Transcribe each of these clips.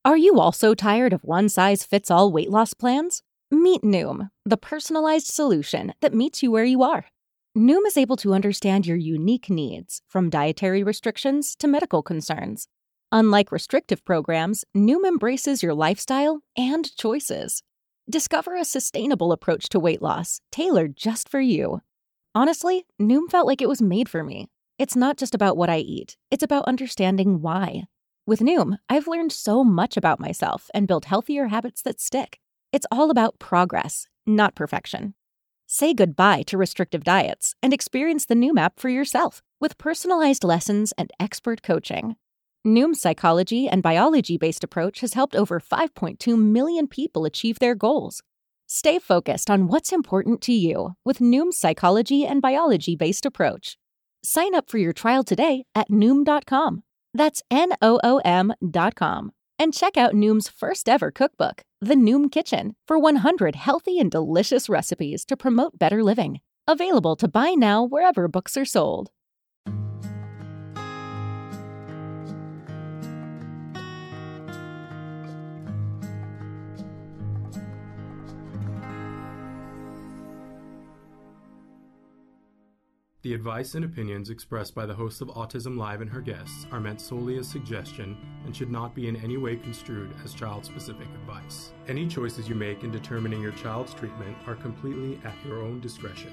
Are you also tired of one-size-fits-all weight loss plans? Meet Noom, the personalized solution that meets you where you are. Noom is able to understand your unique needs, from dietary restrictions to medical concerns. Unlike restrictive programs, Noom embraces your lifestyle and choices. Discover a sustainable approach to weight loss, tailored just for you. Honestly, Noom felt like it was made for me. It's not just about what I eat, it's about understanding why. With Noom, I've learned so much about myself and built healthier habits that stick. It's all about progress, not perfection. Say goodbye to restrictive diets and experience the Noom app for yourself with personalized lessons and expert coaching. Noom's psychology and biology-based approach has helped over 5.2 million people achieve their goals. Stay focused on what's important to you with Noom's psychology and biology-based approach. Sign up for your trial today at Noom.com. That's Noom.com. And check out Noom's first ever cookbook, The Noom Kitchen, for 100 healthy and delicious recipes to promote better living. Available to buy now wherever books are sold. The advice and opinions expressed by the host of Autism Live and her guests are meant solely as suggestion and should not be in any way construed as child-specific advice. Any choices you make in determining your child's treatment are completely at your own discretion.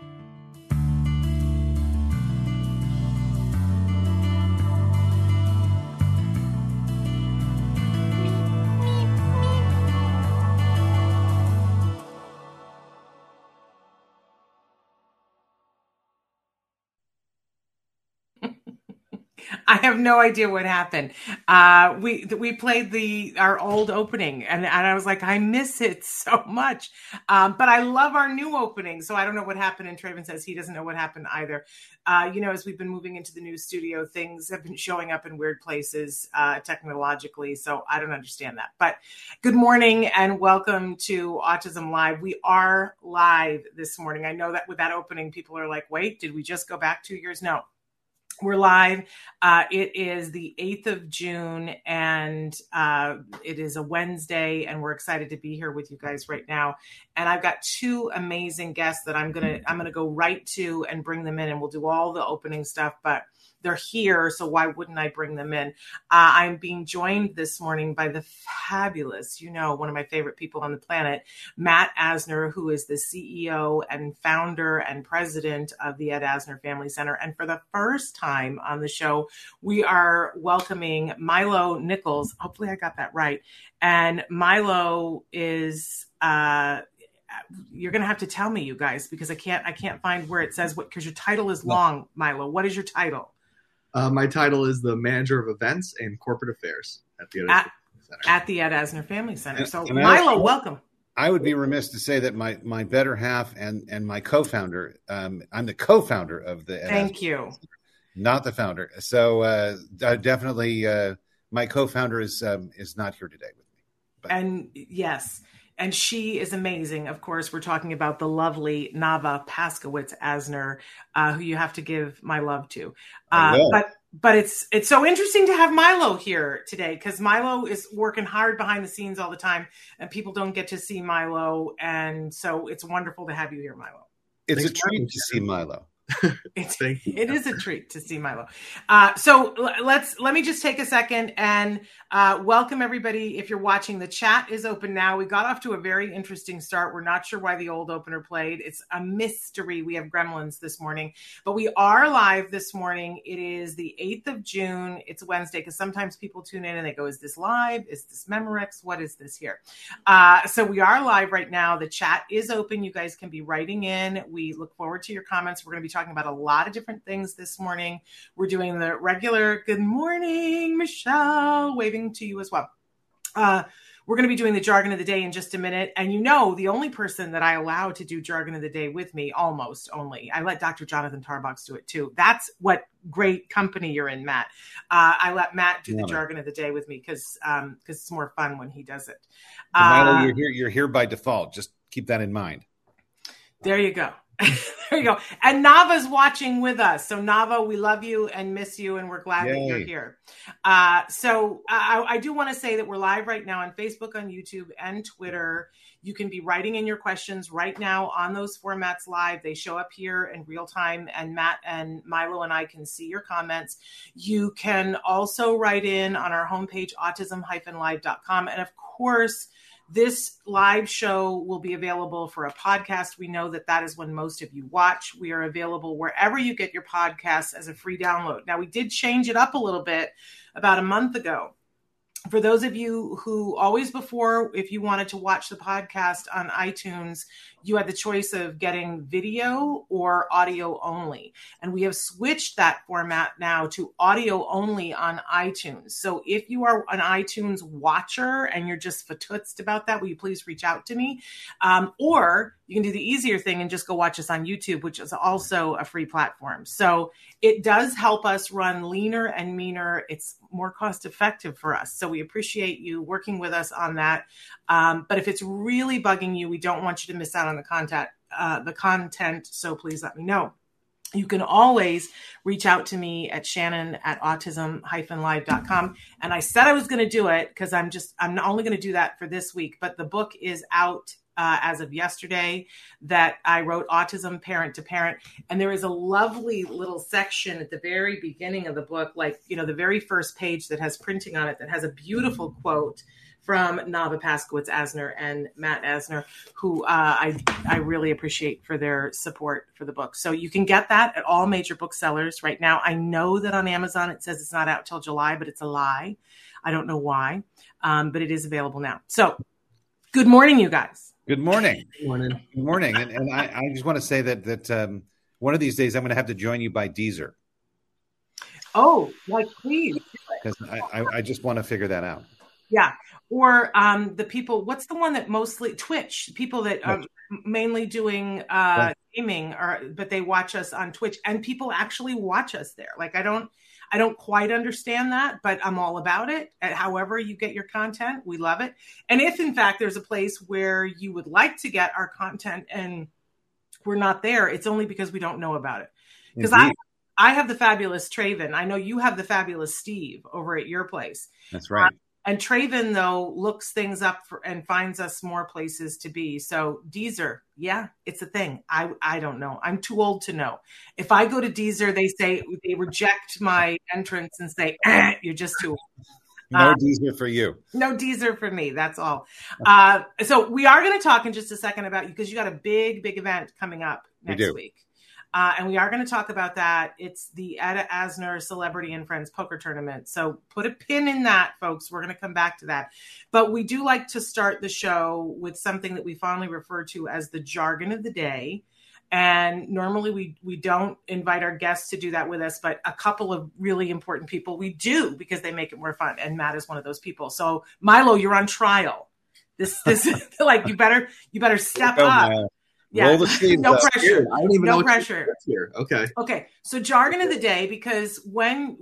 I have no idea what happened. We played our old opening, and I was like, I miss it so much. But I love our new opening, so I don't know what happened. And Traven says he doesn't know what happened either. As we've been moving into the new studio, things have been showing up in weird places technologically, so I don't understand that. But good morning and welcome to Autism Live. We are live this morning. I know that with that opening, people are like, wait, did we just go back 2 years? No. We're live. It is the 8th of June, and it is a Wednesday, and we're excited to be here with you guys right now. And I've got two amazing guests that I'm gonna go right to and bring them in, and we'll do all the opening stuff, but they're here, so why wouldn't I bring them in? I'm being joined this morning by the fabulous, one of my favorite people on the planet, Matt Asner, who is the CEO and founder and president of the Ed Asner Family Center. And for the first time on the show, we are welcoming Milo Nichols. Hopefully I got that right. And Milo is... you're going to have to tell me, you guys, because I can't find where it says what, because your title is long, Milo. What is your title? My title is the Manager of Events and Corporate Affairs at the Ed Asner Center. At the Ed Asner Family Center. So Milo, welcome. I would be remiss to say that my better half and my co-founder, I'm the co-founder of the Ed Thank Asner you. Center, not the founder. So definitely my co-founder is not here today with me. But. And yes. And she is amazing. Of course, we're talking about the lovely Nava Paskowitz Asner, who you have to give my love to. But it's so interesting to have Milo here today, because Milo is working hard behind the scenes all the time, and people don't get to see Milo. And so it's wonderful to have you here, Milo. It's a treat to see Milo. It is a treat to see Milo. So let me just take a second and welcome everybody. If you're watching, the chat is open now. We got off to a very interesting start. We're not sure why the old opener played. It's a mystery. We have gremlins this morning, but we are live this morning. It is the 8th of June. It's Wednesday, because sometimes people tune in and they go, is this live? Is this Memorex? What is this here? So we are live right now. The chat is open. You guys can be writing in. We look forward to your comments. We're going to be talking about a lot of different things this morning. We're doing the regular good morning, Michelle, waving to you as well. We're going to be doing the jargon of the day in just a minute. And the only person that I allow to do jargon of the day with me, almost only, I let Dr. Jonathan Tarbox do it too. That's what great company you're in, Matt. I let Matt do the jargon of the day with me because it's more fun when he does it. Milo, you're here by default. Just keep that in mind. There you go. There you go. And Nava's watching with us. So Nava, we love you and miss you, and we're glad that you're here. So I do want to say that we're live right now on Facebook, on YouTube, and Twitter. You can be writing in your questions right now on those formats live. They show up here in real time, and Matt and Milo and I can see your comments. You can also write in on our homepage, autism-live.com. And of course, this live show will be available for a podcast. We know that is when most of you watch. We are available wherever you get your podcasts as a free download. Now, we did change it up a little bit about a month ago. For those of you who always before, if you wanted to watch the podcast on iTunes, you had the choice of getting video or audio only. And we have switched that format now to audio only on iTunes. So if you are an iTunes watcher and you're just fatutzed about that, will you please reach out to me? Or you can do the easier thing and just go watch us on YouTube, which is also a free platform. So it does help us run leaner and meaner. It's more cost effective for us. So we appreciate you working with us on that. But if it's really bugging you, we don't want you to miss out on the content. So please let me know. You can always reach out to me at Shannon@autism-live.com. And I said I was going to do it because I'm only going to do that for this week. But the book is out as of yesterday that I wrote, Autism Parent to Parent. And there is a lovely little section at the very beginning of the book, like, the very first page that has printing on it that has a beautiful quote from Nava Paskowitz-Asner and Matt Asner, who I really appreciate for their support for the book. So you can get that at all major booksellers right now. I know that on Amazon it says it's not out till July, but it's a lie. I don't know why, but it is available now. So good morning, you guys. Good morning. Good morning. Good morning. And I just want to say that one of these days I'm going to have to join you by Deezer. Oh, like please. Because I just want to figure that out. Yeah. Or the people, what's the one that mostly Twitch, people that are mainly doing gaming, but they watch us on Twitch, and people actually watch us there. Like I don't quite understand that, but I'm all about it. However you get your content, we love it. And if in fact there's a place where you would like to get our content and we're not there, it's only because we don't know about it. Because I have the fabulous Traven. I know you have the fabulous Steve over at your place. That's right. And Traven, though, looks things up and finds us more places to be. So Deezer, yeah, it's a thing. I don't know. I'm too old to know. If I go to Deezer, they reject my entrance and say, you're just too old. No Deezer for you. No Deezer for me. That's all. So we are going to talk in just a second about you because you got a big event coming up next week. And we are going to talk about that. It's the Etta Asner Celebrity and Friends Poker Tournament. So put a pin in that, folks. We're going to come back to that. But we do like to start the show with something that we fondly refer to as the jargon of the day. And normally we don't invite our guests to do that with us, but a couple of really important people we do because they make it more fun. And Matt is one of those people. So Milo, you're on trial. This like you better step up. Yeah, roll the sleeves no up. pressure. I don't even know no pressure. Here. Okay. So jargon of the day, because when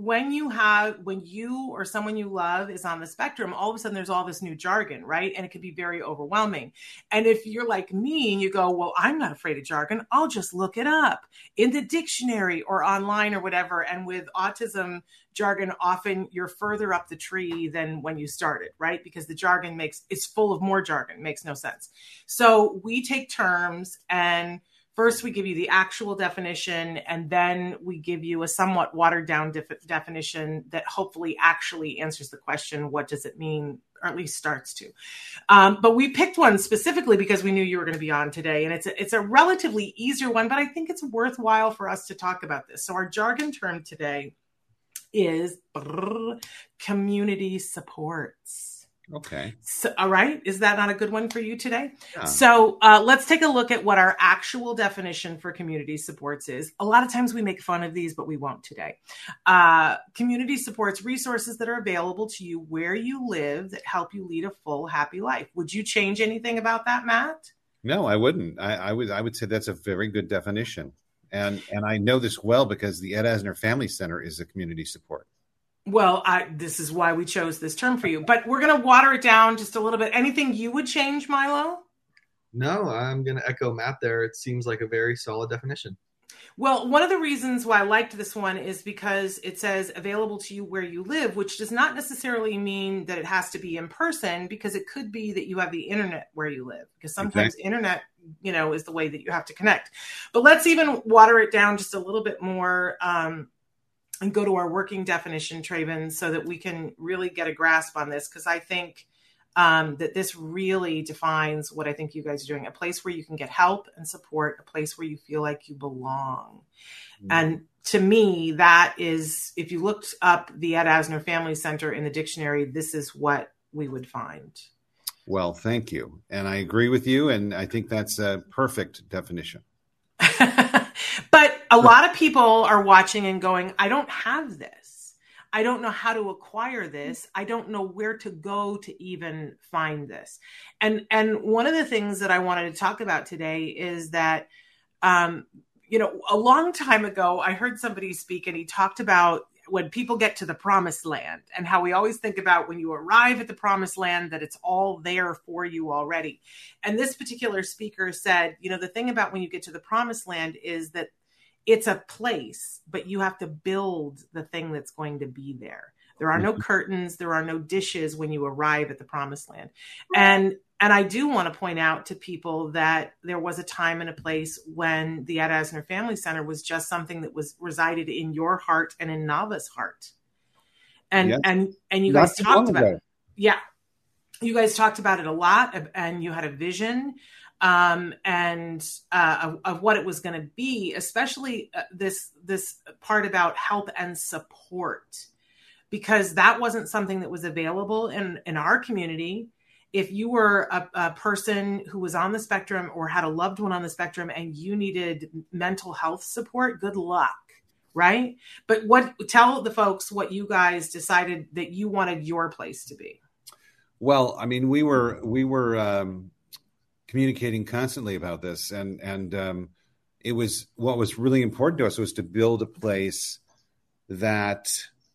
you or someone you love is on the spectrum, all of a sudden there's all this new jargon, right? And it can be very overwhelming. And if you're like me and you go, well, I'm not afraid of jargon, I'll just look it up in the dictionary or online or whatever. And with autism jargon, often you're further up the tree than when you started, right? Because the jargon it's full of more jargon, makes no sense. So we take terms and first we give you the actual definition, and then we give you a somewhat watered down definition that hopefully actually answers the question, what does it mean? Or at least starts to. But we picked one specifically because we knew you were going to be on today. And it's a relatively easier one, but I think it's worthwhile for us to talk about this. So our jargon term today is community supports. Okay. So, all right. Is that not a good one for you today? Yeah. So let's take a look at what our actual definition for community supports is. A lot of times we make fun of these, but we won't today. Community supports resources that are available to you where you live that help you lead a full, happy life. Would you change anything about that, Matt? No, I wouldn't. I would say that's a very good definition. And I know this well because the Ed Asner Family Center is a community support. Well, this is why we chose this term for you. But we're going to water it down just a little bit. Anything you would change, Milo? No, I'm going to echo Matt there. It seems like a very solid definition. Well, one of the reasons why I liked this one is because it says available to you where you live, which does not necessarily mean that it has to be in person, because it could be that you have the internet where you live, because sometimes internet, is the way that you have to connect. But let's even water it down just a little bit more and go to our working definition, Traven, so that we can really get a grasp on this, because I think that this really defines what I think you guys are doing: a place where you can get help and support, a place where you feel like you belong. Mm-hmm. And to me, that is, if you looked up the Ed Asner Family Center in the dictionary, this is what we would find. Well, thank you. And I agree with you. And I think that's a perfect definition. But a lot of people are watching and going, I don't have this. I don't know how to acquire this. I don't know where to go to even find this. And one of the things that I wanted to talk about today is that, a long time ago, I heard somebody speak, and he talked about when people get to the promised land, and how we always think about when you arrive at the promised land, that it's all there for you already. And this particular speaker said, the thing about when you get to the promised land is that it's a place, but you have to build the thing that's going to be there. There are no curtains. There are no dishes when you arrive at the promised land. And I do want to point out to people that there was a time and a place when the Ed Asner Family Center was just something that was resided in your heart and in Nava's heart. And you guys talked about it. Yeah. You guys talked about it a lot, and you had a vision of what it was going to be, especially this part about help and support, because that wasn't something that was available in our community. If you were a person who was on the spectrum or had a loved one on the spectrum and you needed mental health support, good luck, right? But tell the folks what you guys decided that you wanted your place to be. Well, I mean, we were communicating constantly about this, and it was, what was really important to us was to build a place that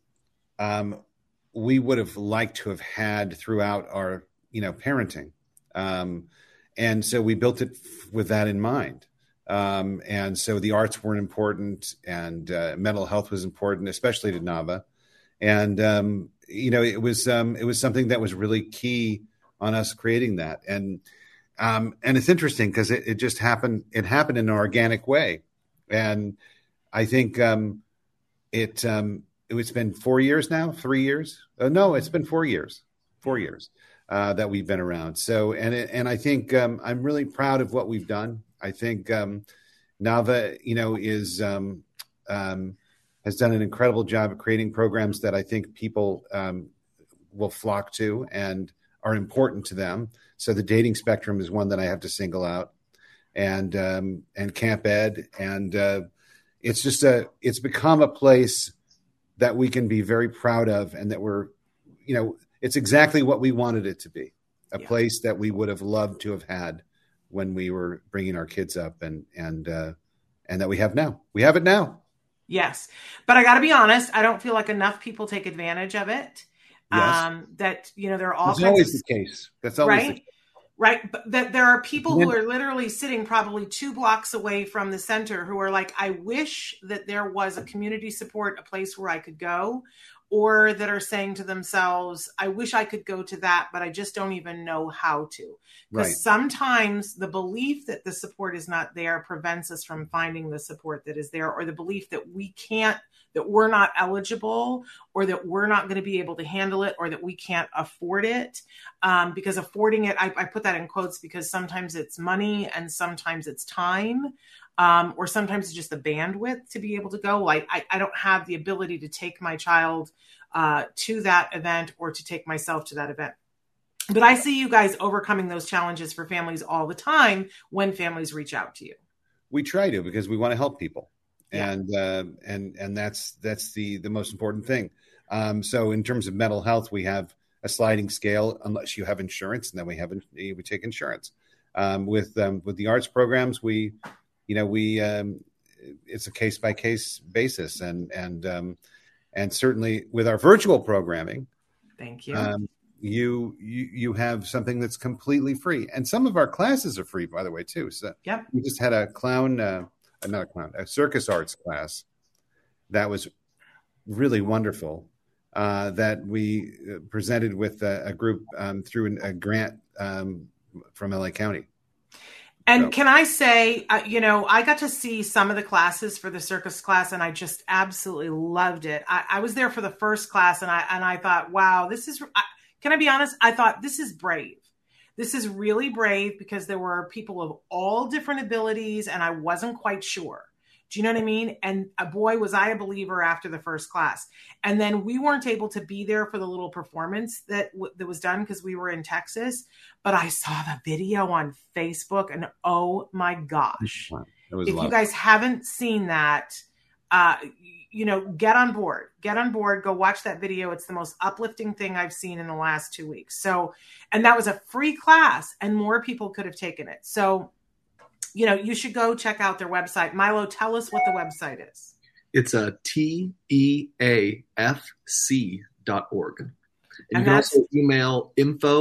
we would have liked to have had throughout our parenting, and so we built it with that in mind. And so the arts weren't important, and mental health was important, especially to Nava, and it was something that was really key on us creating that. And it's interesting because it just happened. It happened in an organic way. And I think it's been 4 years now, 3 years. No, it's been 4 years, 4 years that we've been around. So, and I think I'm really proud of what we've done. I think Nava, has done an incredible job of creating programs that I think people will flock to and are important to them. So the dating spectrum is one that I have to single out, and Camp Ed, and it's become a place that we can be very proud of, and that we're, it's exactly what we wanted it to be, a place that we would have loved to have had when we were bringing our kids up, and that we have now. We have it now. Yes. But I got to be honest, I don't feel like enough people take advantage of it. Yes. That, there are all That's kinds always of, the case. That's always the case. Right. But that there are people who are literally sitting probably 2 blocks away from the center who are like, I wish that there was a community support, a place where I could go, or that are saying to themselves, I wish I could go to that, but I just don't even know how to. Because sometimes the belief that the support is not there prevents us from finding the support that is there, or the belief that we can't, that we're not eligible, or that we're not going to be able to handle it, or that we can't afford it. Because affording it, I put that in quotes, because sometimes it's money and sometimes it's time. Or sometimes it's just the bandwidth to be able to go. I don't have the ability to take my child to that event, or to take myself to that event. But I see you guys overcoming those challenges for families all the time when families reach out to you. We try to, because we want to help people. Yeah. And that's the most important thing. So in terms of mental health, we have a sliding scale unless you have insurance, and then we take insurance. With the arts programs, it's a case by case basis, and certainly with our virtual programming, thank you. you have something that's completely free. And some of our classes are free, by the way, too. So Yep. we just had a circus arts class that was really wonderful, that we presented with a group through a grant from LA County. And can I say, I got to see some of the classes for the circus class, and I just absolutely loved it. I was there for the first class, and I thought, wow, can I be honest? I thought this is brave. This is really brave, because there were people of all different abilities, and I wasn't quite sure. Do you know what I mean? And boy, was I a believer after the first class. And then we weren't able to be there for the little performance that was done because we were in Texas. But I saw the video on Facebook, and oh my gosh. Wow. If you guys haven't seen that, get on board. Get on board. Go watch that video. It's the most uplifting thing I've seen in the last 2 weeks. So, and that was a free class, and more people could have taken it. So, you should go check out their website. Milo, tell us what the website is. It's a TEAFC.org. And you can also email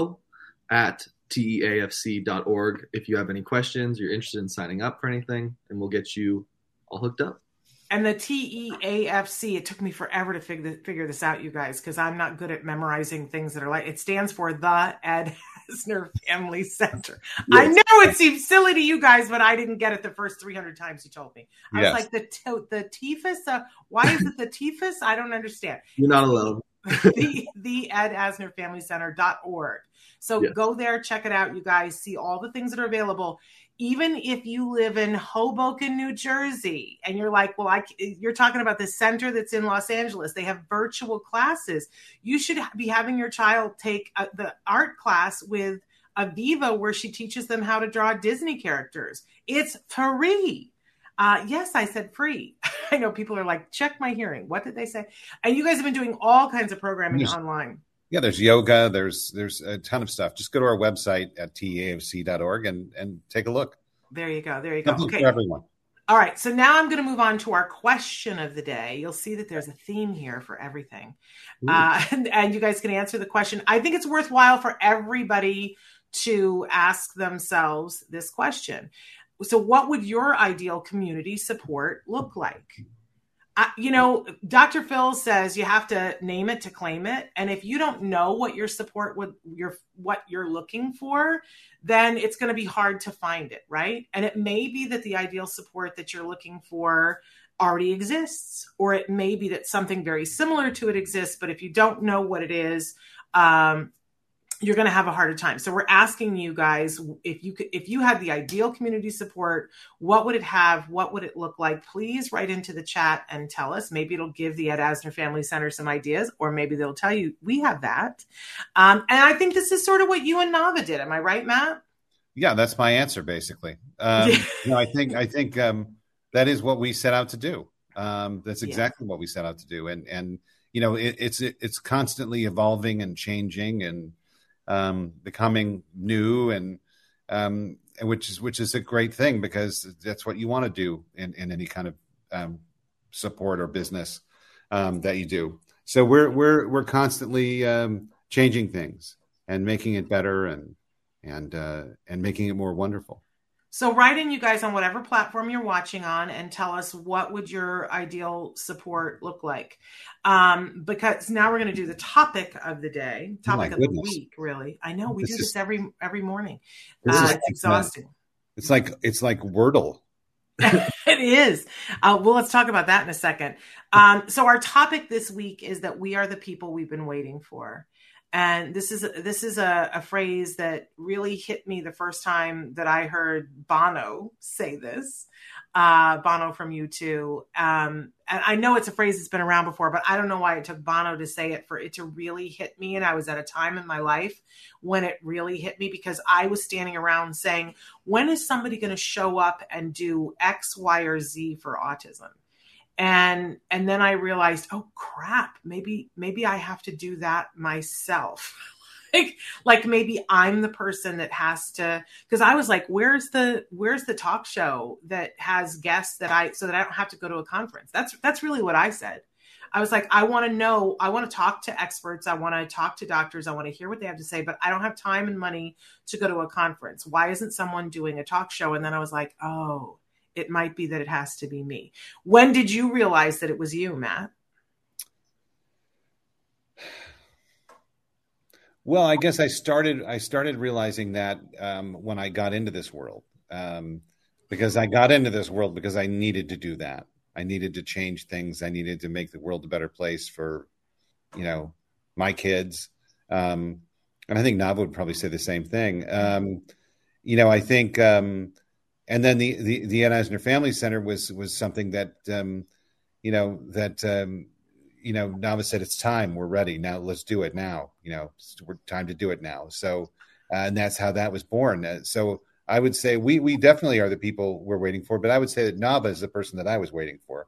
info@TEAFC.org if you have any questions, you're interested in signing up for anything, and we'll get you all hooked up. And the TEAFC, it took me forever to figure this out, you guys, because I'm not good at memorizing things that are like, it stands for the Ed Asner Family Center. Yes. I know it seems silly to you guys, but I didn't get it the first 300 times you told me. I was like, the TEAFC, why is it the TEAFC? I don't understand. You're not alone. the Ed Asner Family Center.org. So go there, check it out, you guys, see all the things that are available. Even if you live in Hoboken, New Jersey, and you're like, well, you're talking about the center that's in Los Angeles. They have virtual classes. You should be having your child take the art class with Aviva, where she teaches them how to draw Disney characters. It's free. Yes, I said free. I know people are like, check my hearing. What did they say? And you guys have been doing all kinds of programming online. Yeah, there's yoga. There's a ton of stuff. Just go to our website at teafc.org and take a look. There you go. Something okay. for everyone. All right. So now I'm going to move on to our question of the day. You'll see that there's a theme here for everything. And you guys can answer the question. I think it's worthwhile for everybody to ask themselves this question. So what would your ideal community support look like? Dr. Phil says you have to name it to claim it. And if you don't know what your support what you're looking for, then it's going to be hard to find it, right? And it may be that the ideal support that you're looking for already exists, or it may be that something very similar to it exists. But if you don't know what it is, you're going to have a harder time. So we're asking you guys, if you had the ideal community support, what would it have? What would it look like? Please write into the chat and tell us. Maybe it'll give the Ed Asner Family Center some ideas, or maybe they'll tell you we have that. And I think this is sort of what you and Nava did. Am I right, Matt? Yeah, that's my answer, basically. I think that is what we set out to do. That's exactly what we set out to do. And it's constantly evolving and changing and becoming new, and which is a great thing, because that's what you want to do in any kind of support or business that you do. So we're constantly changing things and making it better and making it more wonderful. So write in, you guys, on whatever platform you're watching on, and tell us, what would your ideal support look like? Because now we're going to do the topic of the day, of the week, really. I know we do this every morning. It's exhausting. It's like Wordle. It is. Well, let's talk about that in a second. So our topic this week is that we are the people we've been waiting for. And this is a phrase that really hit me the first time that I heard Bono say this. Bono from U2. And I know it's a phrase that's been around before, but I don't know why it took Bono to say it for it to really hit me. And I was at a time in my life when it really hit me, because I was standing around saying, when is somebody going to show up and do X, Y, or Z for autism? And then I realized, oh crap, maybe I have to do that myself. like maybe I'm the person that has to, because I was like, where's the talk show that has guests so that I don't have to go to a conference? That's really what I said. I was like, I want to know, I want to talk to experts. I want to talk to doctors. I want to hear what they have to say, but I don't have time and money to go to a conference. Why isn't someone doing a talk show? And then I was like, oh, it might be that it has to be me. When did you realize that it was you, Matt? Well, I guess I started realizing that when I got into this world, because I got into this world because I needed to do that. I needed to change things. I needed to make the world a better place for, my kids. And I think Nava would probably say the same thing. I think, and then the Ed Asner Family Center was something that, Nava said, it's time, we're ready now. Let's do it now. It's time to do it now. So, and that's how that was born. So I would say we definitely are the people we're waiting for, but I would say that Nava is the person that I was waiting for.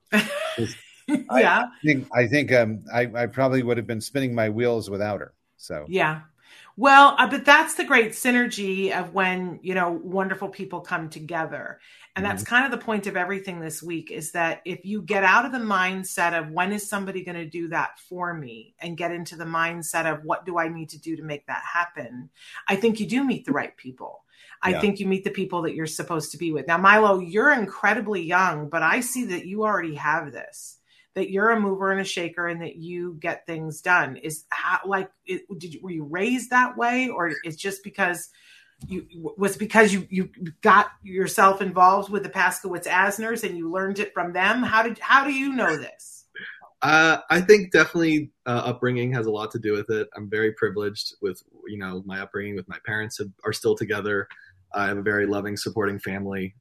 Yeah. I think I probably would have been spinning my wheels without her. So, yeah. Well, but that's the great synergy of when, wonderful people come together. And that's kind of the point of everything this week, is that if you get out of the mindset of when is somebody going to do that for me and get into the mindset of what do I need to do to make that happen, I think you do meet the right people. I think you meet the people that you're supposed to be with. Now, Milo, you're incredibly young, but I see that you already have this, that you're a mover and a shaker and that you get things done. Were you raised that way, or it's just because you got yourself involved with the Paskowitz Asners and you learned it from them? How do you know this? I think definitely upbringing has a lot to do with it. I'm very privileged with, my upbringing with my parents are still together. I have a very loving, supporting family.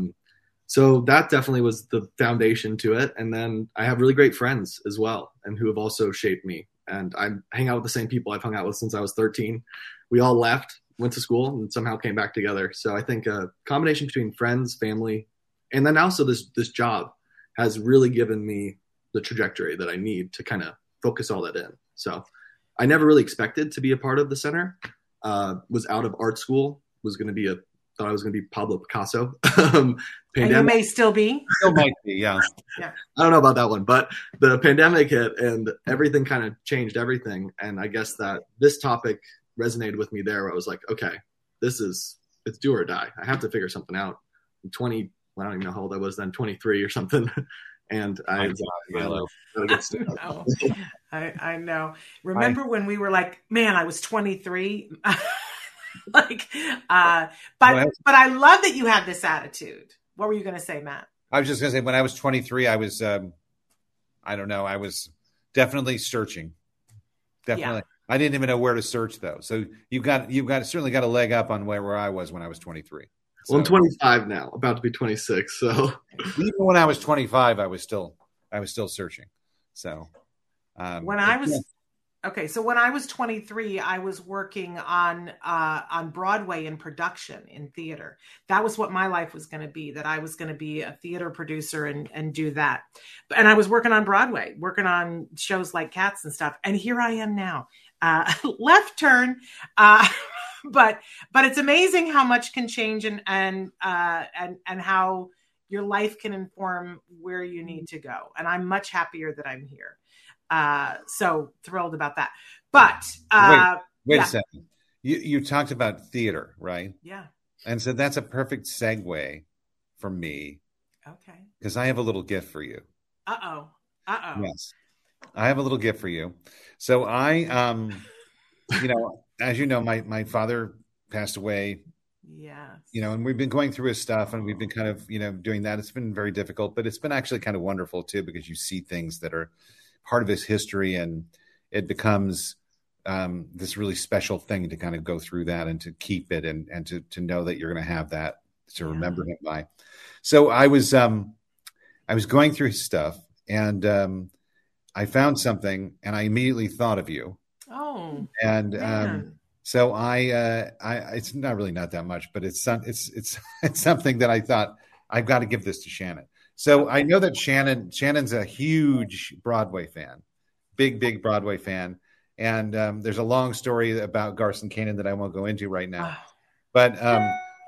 So that definitely was the foundation to it. And then I have really great friends as well, and who have also shaped me. And I hang out with the same people I've hung out with since I was 13. We all left, went to school, and somehow came back together. So I think a combination between friends, family, and then also this job has really given me the trajectory that I need to kind of focus all that in. So I never really expected to be a part of the center. Was out of art school, thought I was going to be Pablo Picasso. And you may still be. Still might be, yeah. Yeah. I don't know about that one, but the pandemic hit and everything kind of changed everything. And I guess that this topic resonated with me there, where I was like, okay, it's do or die. I have to figure something out. I'm 20, I don't even know how old I was then, 23 or something. And I know. Remember when we were like, man, I was 23. But I love that you have this attitude. What were you going to say, Matt? I was just going to say, when I was 23, I was, I was definitely searching. Definitely. Yeah. I didn't even know where to search though. So you've certainly got a leg up on where I was when I was 23. Well, I'm 25 now, about to be 26. So even when I was 25, I was still searching. So when I was 23, I was working on Broadway in production in theater. That was what my life was going to be, that I was going to be a theater producer and do that. And I was working on Broadway, working on shows like Cats and stuff. And here I am now, left turn. But it's amazing how much can change and how your life can inform where you need to go. And I'm much happier that I'm here. So thrilled about that. But wait a second. You talked about theater, right? Yeah. And so that's a perfect segue for me. Okay. Because I have a little gift for you. Uh-oh. Yes. I have a little gift for you. So I, as you know, my father passed away. Yes. And we've been going through his stuff, and we've been kind of, doing that. It's been very difficult, but it's been actually kind of wonderful too, because you see things that are part of his history, and it becomes this really special thing to kind of go through that and to keep it and to know that you're going to have that to remember him by. So I was going through his stuff, and I found something, and I immediately thought of you. Oh, and so I it's not really not that much, but it's something that I thought I've got to give this to Shannon. So I know that Shannon's a huge Broadway fan, big Broadway fan. And there's a long story about Garson Kanin that I won't go into right now. But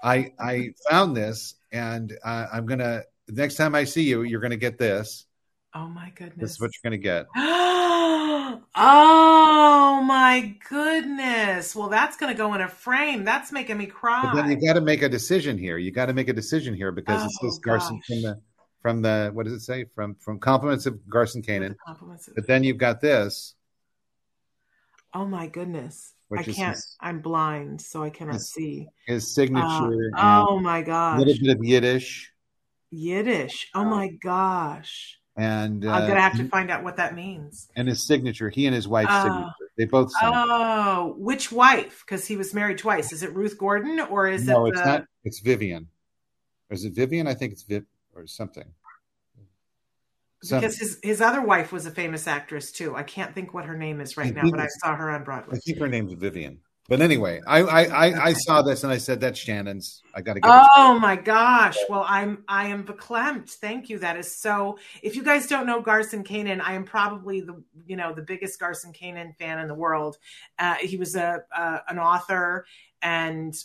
I found this, and I'm going to, next time I see you, you're going to get this. Oh my This goodness. is what you're going to get. Oh my goodness. Well, that's going to go in a frame. That's making me cry. But then you got to make a decision here. You got to make a decision here because it says Garson from the what does it say? From Compliments of Garson Kanin. But then you've got this. Oh my goodness. I can't. I'm blind, so I cannot see. His signature. Oh my gosh. A little bit of Yiddish. Oh my gosh. And I'm gonna have to find out what that means. And his signature, he and his wife's signature, they both signed. Oh, which wife? Because he was married twice. Is it Ruth Gordon or is it? No, it's not. It's Vivian. Is it Vivian? I think it's Viv or something. Because his other wife was a famous actress too. I can't think what her name is right now, but I saw her on Broadway. I think her name's Vivian. But anyway, I saw this and I said, that's Shannon's. I got to get Oh my gosh. Well, I am verklempt. Thank you. That is so. If you guys don't know Garson Kanin, I am probably the biggest Garson Kanin fan in the world. He was an author and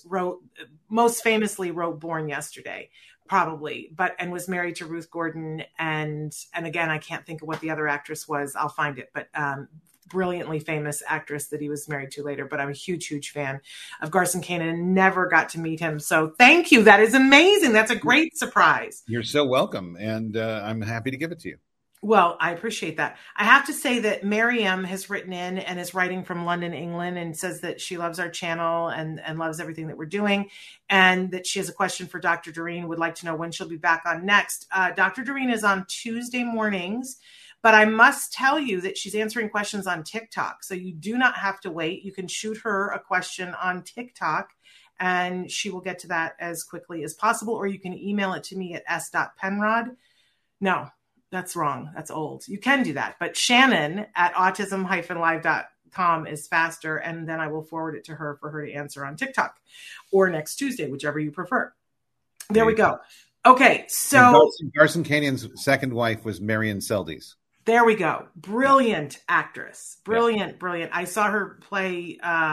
most famously wrote Born Yesterday, probably, and was married to Ruth Gordon. And again, I can't think of what the other actress was. I'll find it, but brilliantly famous actress that he was married to later. But I'm a huge fan of Garson Kanin and never got to meet him. So thank you. That is amazing. That's a great surprise. You're so welcome. And I'm happy to give it to you. Well, I appreciate that. I have to say that Miriam has written in and is writing from London, England, and says that she loves our channel and loves everything that we're doing, and that she has a question for Dr. Doreen, would like to know when she'll be back on next. Dr. Doreen is on Tuesday mornings, but I must tell you that she's answering questions on TikTok. So you do not have to wait. You can shoot her a question on TikTok and she will get to that as quickly as possible, or you can email it to me at s.penrod. No. That's wrong. That's old. You can do that. But Shannon at autism-live.com is faster. And then I will forward it to her for her to answer on TikTok or next Tuesday, whichever you prefer. There we go. Okay. So Garson Kanin's second wife was Marion Seldes. There we go. Brilliant actress. Brilliant. I saw her play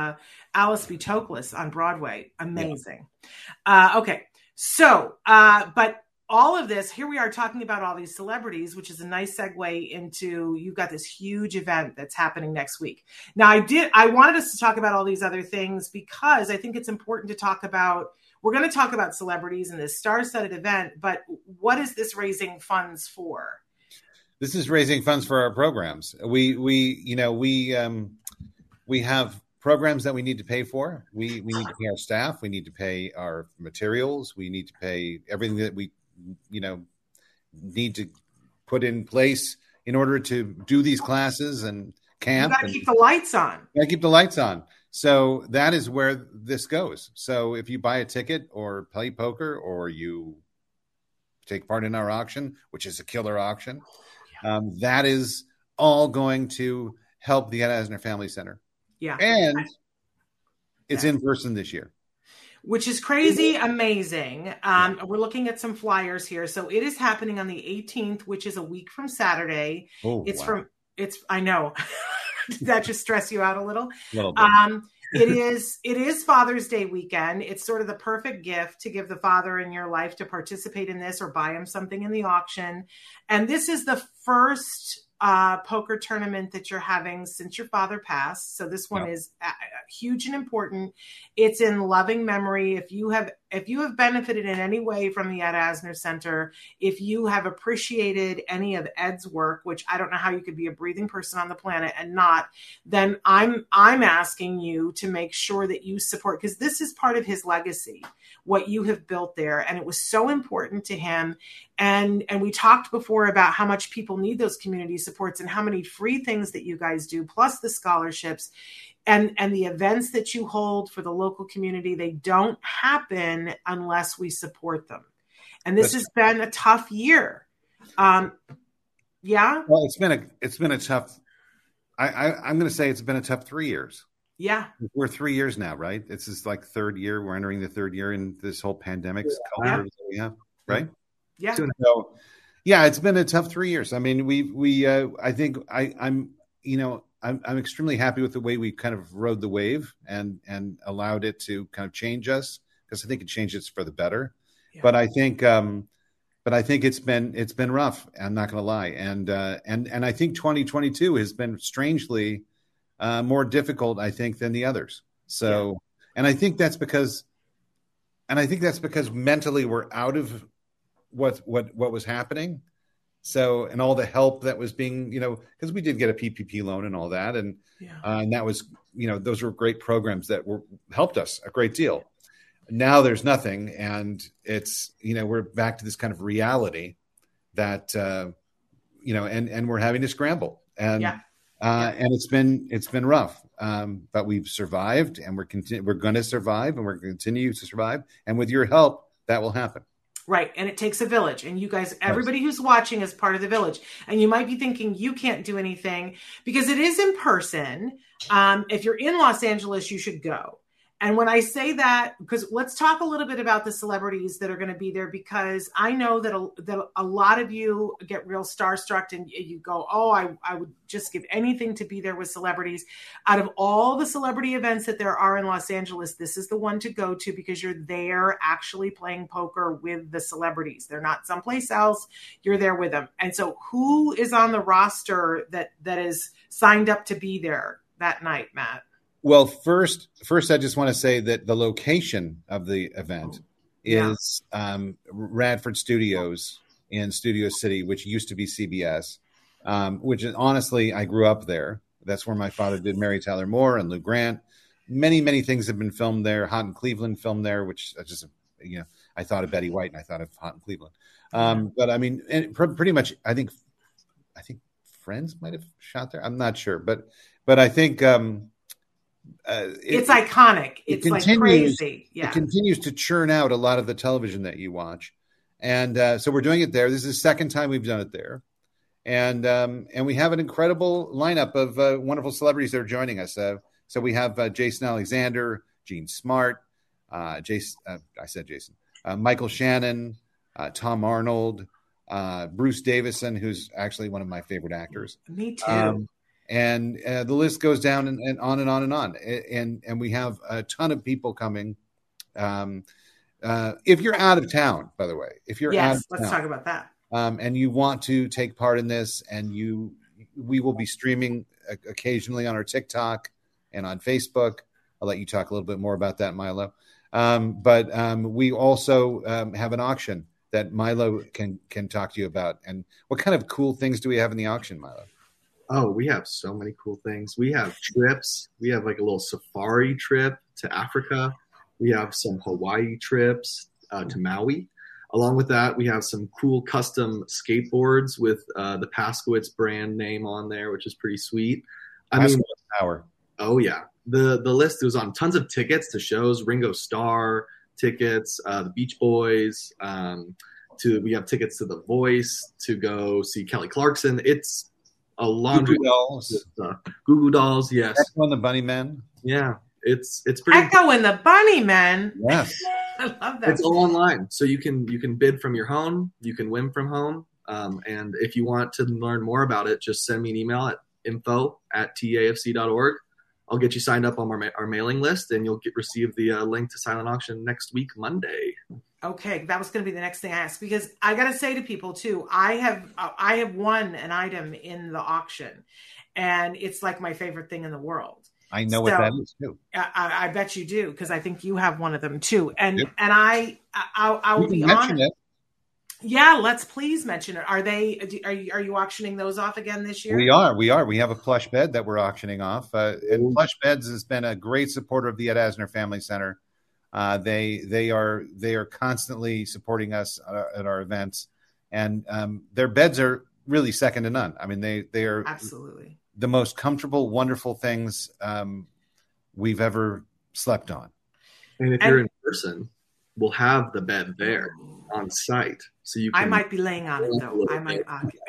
Alice B. Toklas on Broadway. Amazing. Yeah. Okay. So, but all of this, here we are talking about all these celebrities, which is a nice segue into, you've got this huge event that's happening next week. Now, I wanted us to talk about all these other things because I think it's important to talk about, we're going to talk about celebrities in this star-studded event, but what is this raising funds for? This is raising funds for our programs. We have programs that we need to pay for. We need to pay our staff. We need to pay our materials. We need to pay everything that we need to put in place in order to do these classes and camp. You got to keep the lights on. Got to keep the lights on. So that is where this goes. So if you buy a ticket or play poker or you take part in our auction, which is a killer auction, that is all going to help the Ed Asner Family Center. Yeah. And it's in person this year. Which is crazy amazing. We're looking at some flyers here. So it is happening on the 18th, which is a week from Saturday. Oh, I know. Did that just stress you out a little? A little bit. It is Father's Day weekend. It's sort of the perfect gift to give the father in your life to participate in this or buy him something in the auction. And this is the first poker tournament that you're having since your father passed. So this one is huge and important. It's in loving memory. If you have benefited in any way from the Ed Asner Center, if you have appreciated any of Ed's work, which I don't know how you could be a breathing person on the planet and not, then I'm asking you to make sure that you support, because this is part of his legacy, what you have built there. And it was so important to him. And we talked before about how much people need those community supports and how many free things that you guys do, plus the scholarships and the events that you hold for the local community. They don't happen unless we support them. And this has been a tough year. Yeah. Well, it's been a tough, I'm going to say it's been a tough 3 years. Yeah. We're 3 years now, right? This is like third year. We're entering the third year in this whole pandemic culture that we have, right? Yeah. So, yeah, it's been a tough 3 years. I mean, I think I'm extremely happy with the way we kind of rode the wave and allowed it to kind of change us, because I think it changed us for the better. Yeah. But I think, I think it's been rough. I'm not going to lie, and I think 2022 has been strangely more difficult, I think, than the others. So, and I think that's because mentally we're out of what was happening. So, and all the help that was being, because we did get a PPP loan and all that, and that was, those were great programs that helped us a great deal. Now there's nothing, and it's, we're back to this kind of reality that, and we're having to scramble, and it's been rough, but we've survived, and we're going to survive, and we're going to continue to survive, and with your help, that will happen. Right. And it takes a village. And you guys, everybody who's watching is part of the village. And you might be thinking you can't do anything because it is in person. If you're in Los Angeles, you should go. And when I say that, because let's talk a little bit about the celebrities that are going to be there, because I know that a lot of you get real starstruck and you go, oh, I would just give anything to be there with celebrities. Out of all the celebrity events that there are in Los Angeles, this is the one to go to because you're there actually playing poker with the celebrities. They're not someplace else. You're there with them. And so who is on the roster that is signed up to be there that night, Matt? Well, first, I just want to say that the location of the event is Radford Studios in Studio City, which used to be CBS, which is, honestly, I grew up there. That's where my father did Mary Tyler Moore and Lou Grant. Many, many things have been filmed there. Hot in Cleveland filmed there, which just, I thought of Betty White and I thought of Hot in Cleveland. But I mean, pretty much, I think Friends might have shot there. I'm not sure, but I think, it's iconic. It's like crazy. Yeah. It continues to churn out a lot of the television that you watch. And so we're doing it there. This is the second time we've done it there. And we have an incredible lineup of wonderful celebrities that are joining us. So we have Jason Alexander, Gene Smart, Michael Shannon, Tom Arnold, Bruce Davison, who's actually one of my favorite actors. Me too. And the list goes down and on and on and on. And we have a ton of people coming. If you're out of town, by the way, let's talk about that. And you want to take part in this, and we will be streaming occasionally on our TikTok and on Facebook. I'll let you talk a little bit more about that, Milo. But we also have an auction that Milo can talk to you about. And what kind of cool things do we have in the auction, Milo? Oh, we have so many cool things. We have trips. We have like a little safari trip to Africa. We have some Hawaii trips to Maui. Along with that, we have some cool custom skateboards with the Paskowitz brand name on there, which is pretty sweet. Power. Oh, yeah. The list goes on. Tons of tickets to shows, Ringo Starr tickets, the Beach Boys. We have tickets to The Voice to go see Kelly Clarkson. It's a laundry dolls. Goo Goo Dolls, yes. Echo and the Bunnymen. Yeah, it's pretty. Echo and the Bunnymen. Yes, I love that. It's all online, so you can bid from your home, you can win from home, and if you want to learn more about it, just send me an email at info@taafc.org. I'll get you signed up on our mailing list, and you'll receive the link to silent auction next week, Monday. Okay, that was going to be the next thing I asked, because I got to say to people too, I have won an item in the auction, and it's like my favorite thing in the world. I know what that is too. I bet you do, because I think you have one of them too. And yep. And I will be honest. Yeah, let's please mention it. Are you auctioning those off again this year? We are. We have a plush bed that we're auctioning off. And Plush Beds has been a great supporter of the Ed Asner Family Center. They are constantly supporting us at our events, and their beds are really second to none. I mean, they are absolutely the most comfortable, wonderful things we've ever slept on. And if you're in person, we'll have the bed there on site, so you can. I might be laying on it though. I might.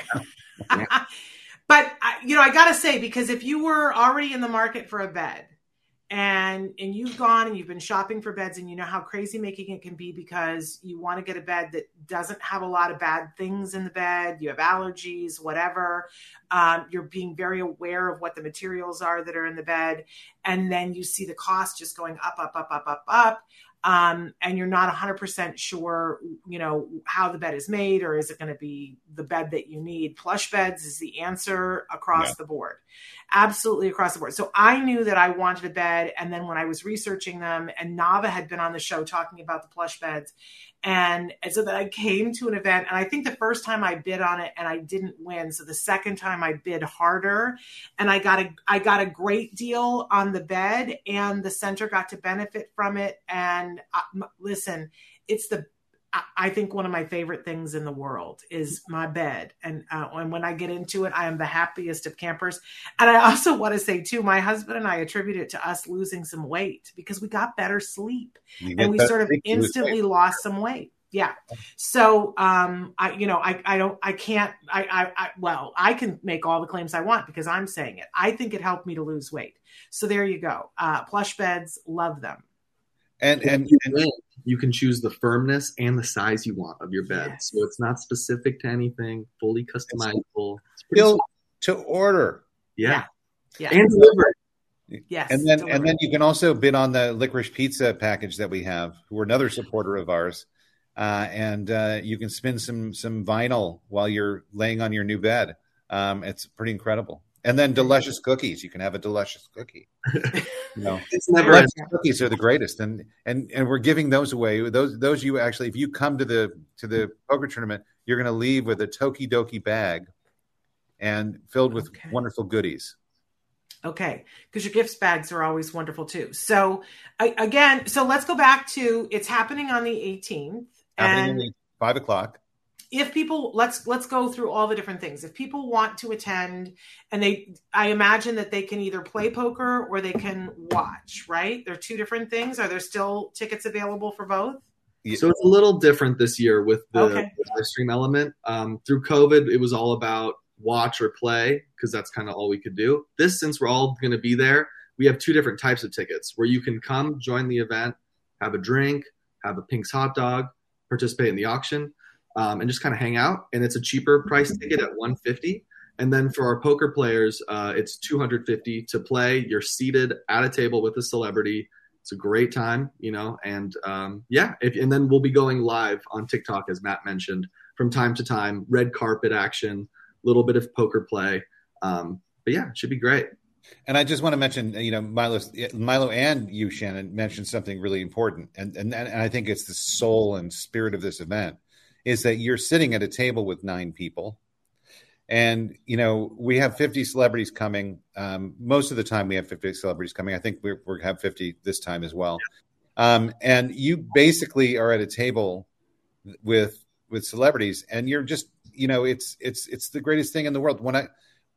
But I gotta say, because if you were already in the market for a bed, and you've gone and you've been shopping for beds, and you know how crazy making it can be because you want to get a bed that doesn't have a lot of bad things in the bed, you have allergies, whatever, you're being very aware of what the materials are that are in the bed, and then you see the cost just going up, up, up, up, up, up. And you're not 100% sure, how the bed is made, or is it going to be the bed that you need? Plush beds is the answer across the board. Absolutely across the board. So I knew that I wanted a bed. And then when I was researching them, and Nava had been on the show talking about the plush beds. And so that I came to an event, and I think the first time I bid on it and I didn't win. So the second time I bid harder, and I got a great deal on the bed, and the center got to benefit from it. And listen, I think one of my favorite things in the world is my bed. And when I get into it, I am the happiest of campers. And I also want to say too, my husband and I attribute it to us losing some weight because we got better sleep and we sort of instantly lost some weight. Yeah. So, I can make all the claims I want because I'm saying it. I think it helped me to lose weight. So there you go. Plush beds, love them. And you can choose the firmness and the size you want of your bed. Yes. So it's not specific to anything, fully customizable. It's built to order. Yeah. And delivered. Yes. And then you can also bid on the licorice pizza package that we have, who are another supporter of ours. And you can spin some vinyl while you're laying on your new bed. It's pretty incredible. And then delicious cookies. You can have a delicious cookie. It's never cookies are the greatest, and we're giving those away. Those you actually, if you come to the poker tournament, you're going to leave with a Toki Doki bag, and filled with wonderful goodies. Okay, because your gifts bags are always wonderful too. So let's go back to it's happening on the 18th, happening at 5 o'clock. If people, let's go through all the different things. If people want to attend, and I imagine that they can either play poker or they can watch, right? They're two different things. Are there still tickets available for both? So it's a little different this year with the live stream element. Through COVID, it was all about watch or play because that's kind of all we could do. Since we're all going to be there, we have two different types of tickets where you can come, join the event, have a drink, have a Pink's hot dog, participate in the auction. And just kind of hang out, and it's a cheaper price ticket at $150. And then for our poker players, it's $250 to play. You're seated at a table with a celebrity. It's a great time, And and then we'll be going live on TikTok, as Matt mentioned, from time to time. Red carpet action, a little bit of poker play. But yeah, it should be great. And I just want to mention, Milo and you, Shannon, mentioned something really important, and I think it's the soul and spirit of this event. Is that you're sitting at a table with 9 people, and we have 50 celebrities coming. Most of the time, we have 50 celebrities coming. I think we have 50 this time as well. And you basically are at a table with celebrities, and you're just it's the greatest thing in the world. When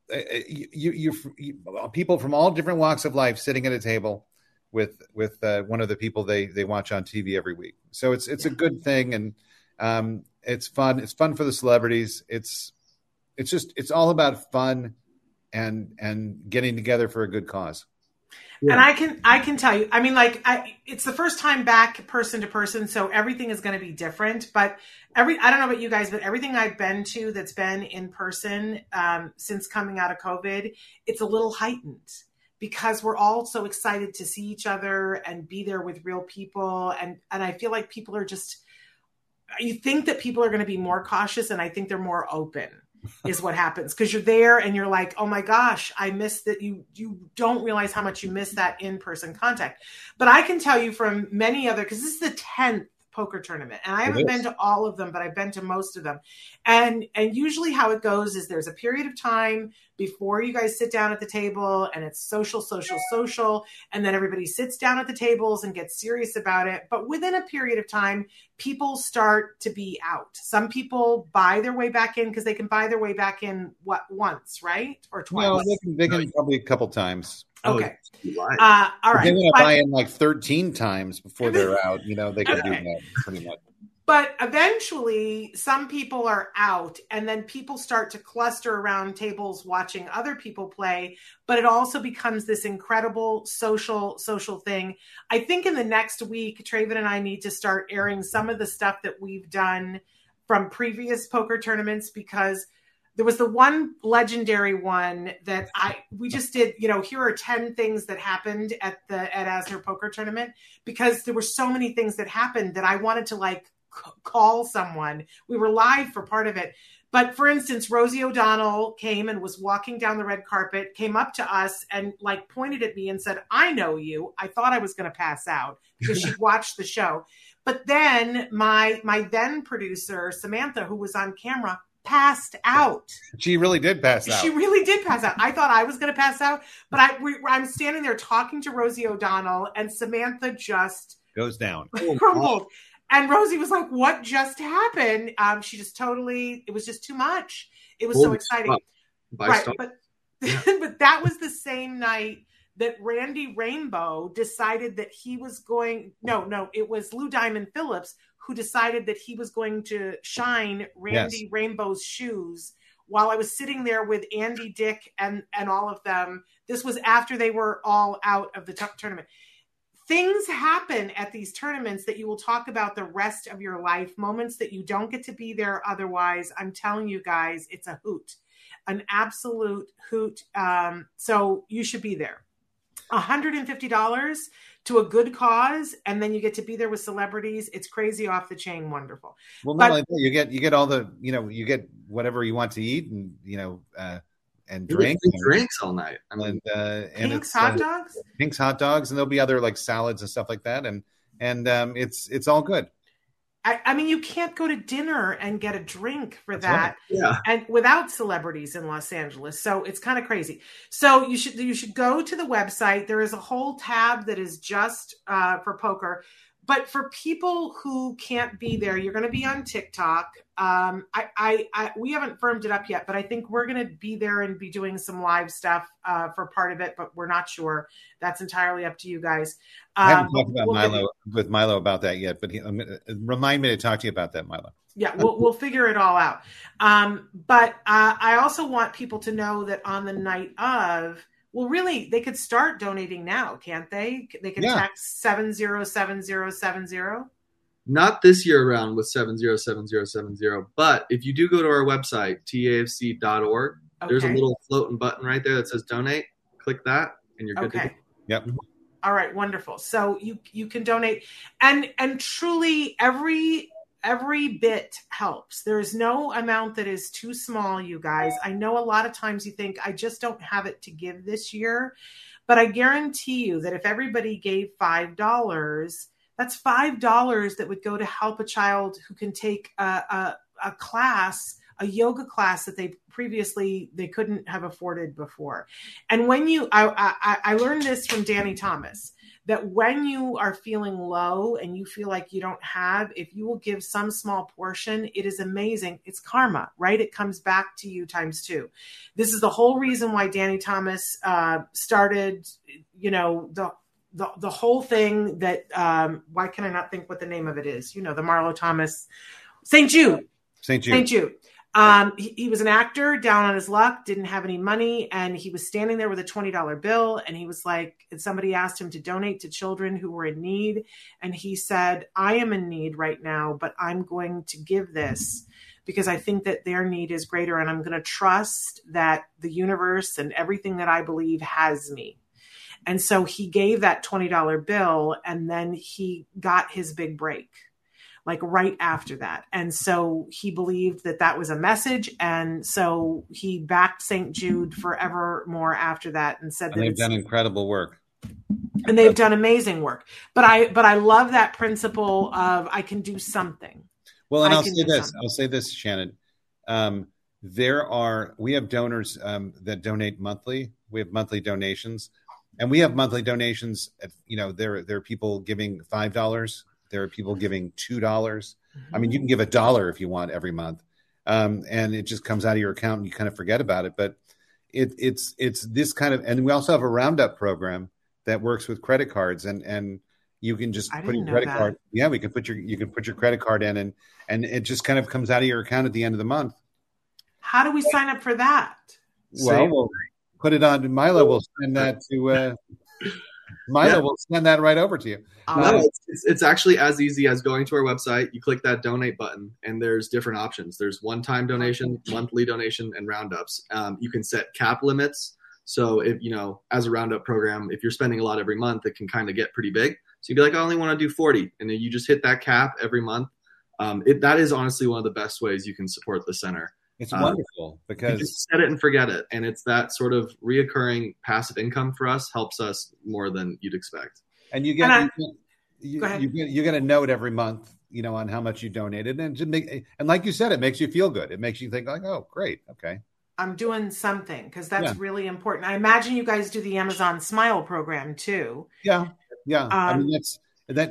you people from all different walks of life sitting at a table with one of the people they watch on TV every week. So it's a good thing, and it's fun. It's fun for the celebrities. It's all about fun and getting together for a good cause. Yeah. And I can tell you, it's the first time back person to person. So everything is going to be different, but I don't know about you guys, but everything I've been to that's been in person, since coming out of COVID, it's a little heightened because we're all so excited to see each other and be there with real people. And I feel like people are you think that people are going to be more cautious, and I think they're more open is what happens because you're there and you're like, oh my gosh, I missed that. You don't realize how much you miss that in-person contact. But I can tell you from many other, because this is the 10th poker tournament, and I haven't been to all of them, but I've been to most of them. And usually how it goes is there's a period of time before you guys sit down at the table, and it's social, and then everybody sits down at the tables and gets serious about it. But within a period of time, people start to be out. Some people buy their way back in because they can buy their way back in once, right? Or twice. No, they can probably a couple times. Okay. All right. They want to buy in like 13 times before they're out. They can do that pretty much. But eventually, some people are out, and then people start to cluster around tables watching other people play. But it also becomes this incredible social thing. I think in the next week, Traven and I need to start airing some of the stuff that we've done from previous poker tournaments, because There was the one legendary one that we just did, here are 10 things that happened at Asner Poker Tournament, because there were so many things that happened that I wanted to call someone. We were live for part of it. But for instance, Rosie O'Donnell came and was walking down the red carpet, came up to us and pointed at me and said, "I know you." I thought I was going to pass out because she'd watched the show. But then my then producer, Samantha, who was on camera, passed out. She really did pass out. She really did pass out. I thought I was going to pass out, but I'm standing there talking to Rosie O'Donnell, and Samantha just goes down, crumbled. And Rosie was like, "What just happened?" She just it was just too much. It was so exciting. Right. But that was the same night that Randy Rainbow decided that he was going, it was Lou Diamond Phillips who decided that he was going to shine Randy Rainbow's shoes while I was sitting there with Andy Dick and all of them. This was after they were all out of the tournament. Things happen at these tournaments that you will talk about the rest of your life, moments that you don't get to be there otherwise. I'm telling you guys, it's a hoot, an absolute hoot. So you should be there. $150 to a good cause, and then you get to be there with celebrities. It's crazy, off the chain, wonderful. Well, not only that, you get all the, you get whatever you want to eat, and and drink drinks all night. I mean, and Pink's hot dogs, and there'll be other salads and stuff like that, and it's all good. I mean, you can't go to dinner and get a drink for That's that, right. and without celebrities in Los Angeles. So it's kind of crazy. So you should go to the website. There is a whole tab that is just for poker. But for people who can't be there, you're going to be on TikTok. We haven't firmed it up yet, but I think we're going to be there and be doing some live stuff for part of it, but we're not sure. That's entirely up to you guys. I haven't talked about with Milo about that yet, but remind me to talk to you about that, Milo. Yeah, we'll figure it all out. But I also want people to know that on the night of, well, really, they could start donating now, can't they? They can text 707070. Not this year around with 707070, but if you do go to our website, taafc.org, there's a little floating button right there that says donate. Click that, and you're good to go. Yep. All right, wonderful. So you can donate, and truly every bit helps. There is no amount that is too small, you guys. I know a lot of times you think, I just don't have it to give this year, but I guarantee you that if everybody gave $5, that's $5 that would go to help a child who can take a class, a yoga class that they couldn't have afforded before. And when I learned this from Danny Thomas, that when you are feeling low and you feel like you don't have, if you will give some small portion, it is amazing. It's karma, right? It comes back to you times two. This is the whole reason why Danny Thomas started, the whole thing that, why can I not think what the name of it is? The Marlo Thomas, St. Jude. He was an actor down on his luck, didn't have any money, and he was standing there with a $20 bill, and he was like, and somebody asked him to donate to children who were in need, and he said, I am in need right now, but I'm going to give this because I think that their need is greater, and I'm going to trust that the universe and everything that I believe has me. And so he gave that $20 bill, and then he got his big break. Right after that. And so he believed that was a message. And so he backed St. Jude forevermore after that and said that they've done incredible work. And they've done amazing work. But I love that principle of I can do something. Well, and I'll say this, Shannon. We have donors that donate monthly. We have monthly donations. And we have monthly donations. There are people giving $5. There are people giving $2. Mm-hmm. I mean, you can give $1 if you want every month, and it just comes out of your account and you kind of forget about it. But it's this kind of, and we also have a roundup program that works with credit cards, and you can just put your credit card. Yeah, you can put your credit card in, and it just kind of comes out of your account at the end of the month. How do we sign up for that? Well, we'll put it on. Milo will send that to. Milo will send that right over to you. No, it's actually as easy as going to our website. You click that donate button, and there's different options. There's one-time donation, monthly donation, and roundups. You can set cap limits. So if as a roundup program, if you're spending a lot every month, it can kind of get pretty big. So you'd be like, I only want to do 40, and then you just hit that cap every month. That is honestly one of the best ways you can support the center. It's wonderful because you just set it and forget it. And it's that sort of reoccurring passive income for us helps us more than you'd expect. And you get a note every month, on how much you donated. And like you said, it makes you feel good. It makes you think like, oh, great. Okay. I'm doing something because that's really important. I imagine you guys do the Amazon Smile program too. Yeah. Yeah. I mean, that's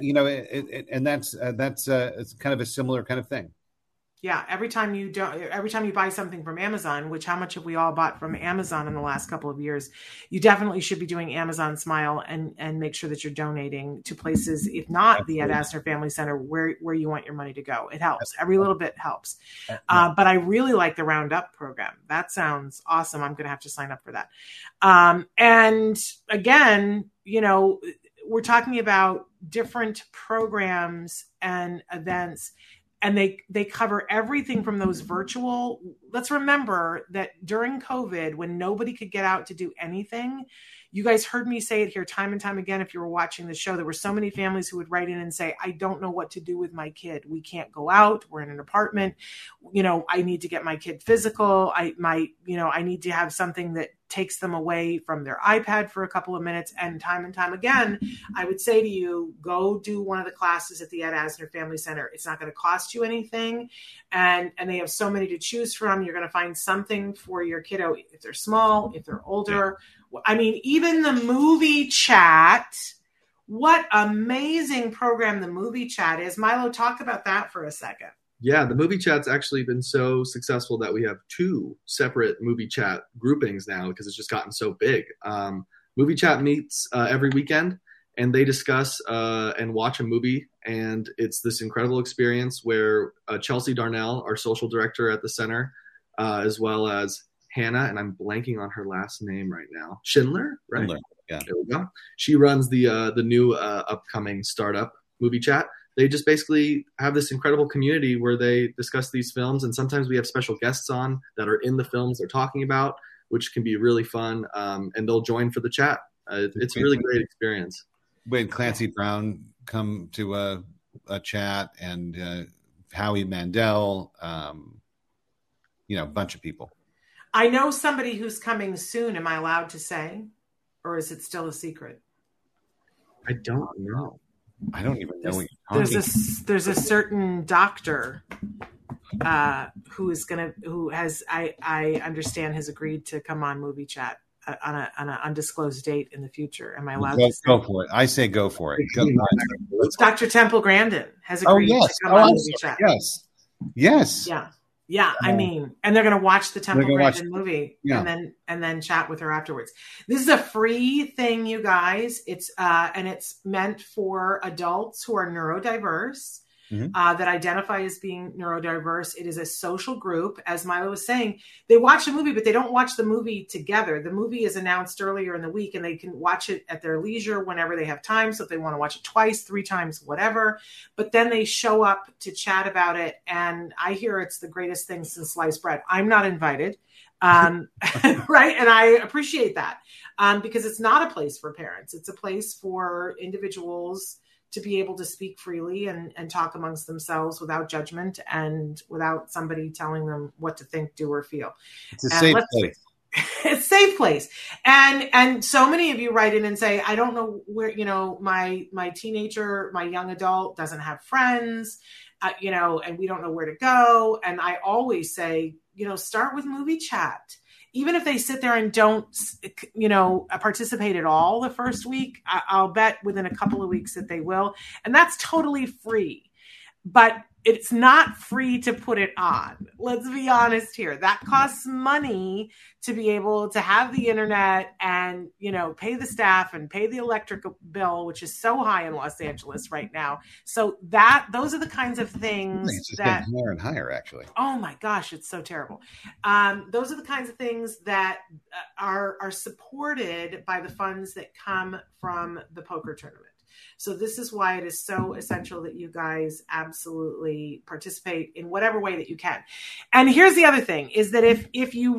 it's kind of a similar kind of thing. Yeah, every time you buy something from Amazon, which how much have we all bought from Amazon in the last couple of years, you definitely should be doing Amazon Smile and make sure that you're donating to places, if not the Ed Asner Family Center, where you want your money to go. It helps. Every little bit helps. But I really like the Roundup program. That sounds awesome. I'm going to have to sign up for that. And again, we're talking about different programs and events. And they cover everything from those virtual. Let's remember that during COVID, when nobody could get out to do anything, you guys heard me say it here time and time again. If you were watching the show, there were so many families who would write in and say, I don't know what to do with my kid. We can't go out. We're in an apartment. I need to get my kid physical. I need to have something that takes them away from their iPad for a couple of minutes. And time again, I would say to you, go do one of the classes at the Ed Asner Family Center. It's not going to cost you anything. And they have so many to choose from. You're going to find something for your kiddo if they're small, if they're older. I mean, even the movie chat, what amazing program the movie chat is. Milo, talk about that for a second. Yeah, the movie chat's actually been so successful that we have 2 separate movie chat groupings now because it's just gotten so big. Movie chat meets every weekend, and they discuss and watch a movie. And it's this incredible experience where Chelsea Darnell, our social director at the center, as well as Hannah, and I'm blanking on her last name right now, Schindler, right? Schindler, yeah. There we go. She runs the new upcoming startup movie chat. They just basically have this incredible community where they discuss these films, and sometimes we have special guests on that are in the films they're talking about, which can be really fun, and they'll join for the chat. It's a really great experience. We had Clancy Brown come to a chat, and Howie Mandel, a bunch of people. I know somebody who's coming soon. Am I allowed to say, or is it still a secret? I don't know. I don't even know what you're talking about. There's a certain doctor who has I understand has agreed to come on movie chat on an undisclosed date in the future. Am I allowed to say? Go for it. I say go for it. Dr. Temple Grandin has agreed to come on movie chat. Yes. Yeah. I mean, and they're going to watch the Temple Grandin movie and then chat with her afterwards. This is a free thing, you guys. It's and it's meant for adults who are neurodiverse, that identify as being neurodiverse. It is a social group. As Milo was saying, they watch the movie, but they don't watch the movie together. The movie is announced earlier in the week, and they can watch it at their leisure whenever they have time. So if they want to watch it twice, 3 times, whatever, but then they show up to chat about it. And I hear it's the greatest thing since sliced bread. I'm not invited. Right. And I appreciate that, because it's not a place for parents. It's a place for individuals to be able to speak freely and talk amongst themselves without judgment and without somebody telling them what to think, do, or feel. It's a safe place. It's a safe place. And so many of you write in and say, I don't know where, my teenager, my young adult doesn't have friends, and we don't know where to go. And I always say, start with movie chat. Even if they sit there and don't, participate at all the first week, I'll bet within a couple of weeks that they will. And that's totally free. but it's not free to put it on. Let's be honest here. That costs money to be able to have the internet and, pay the staff and pay the electric bill, which is so high in Los Angeles right now. So those are the kinds of things it's just getting higher and higher, actually. Oh my gosh, it's so terrible. Those are the kinds of things that are supported by the funds that come from the poker tournament. So this is why it is so essential that you guys absolutely participate in whatever way that you can. And here's the other thing is that if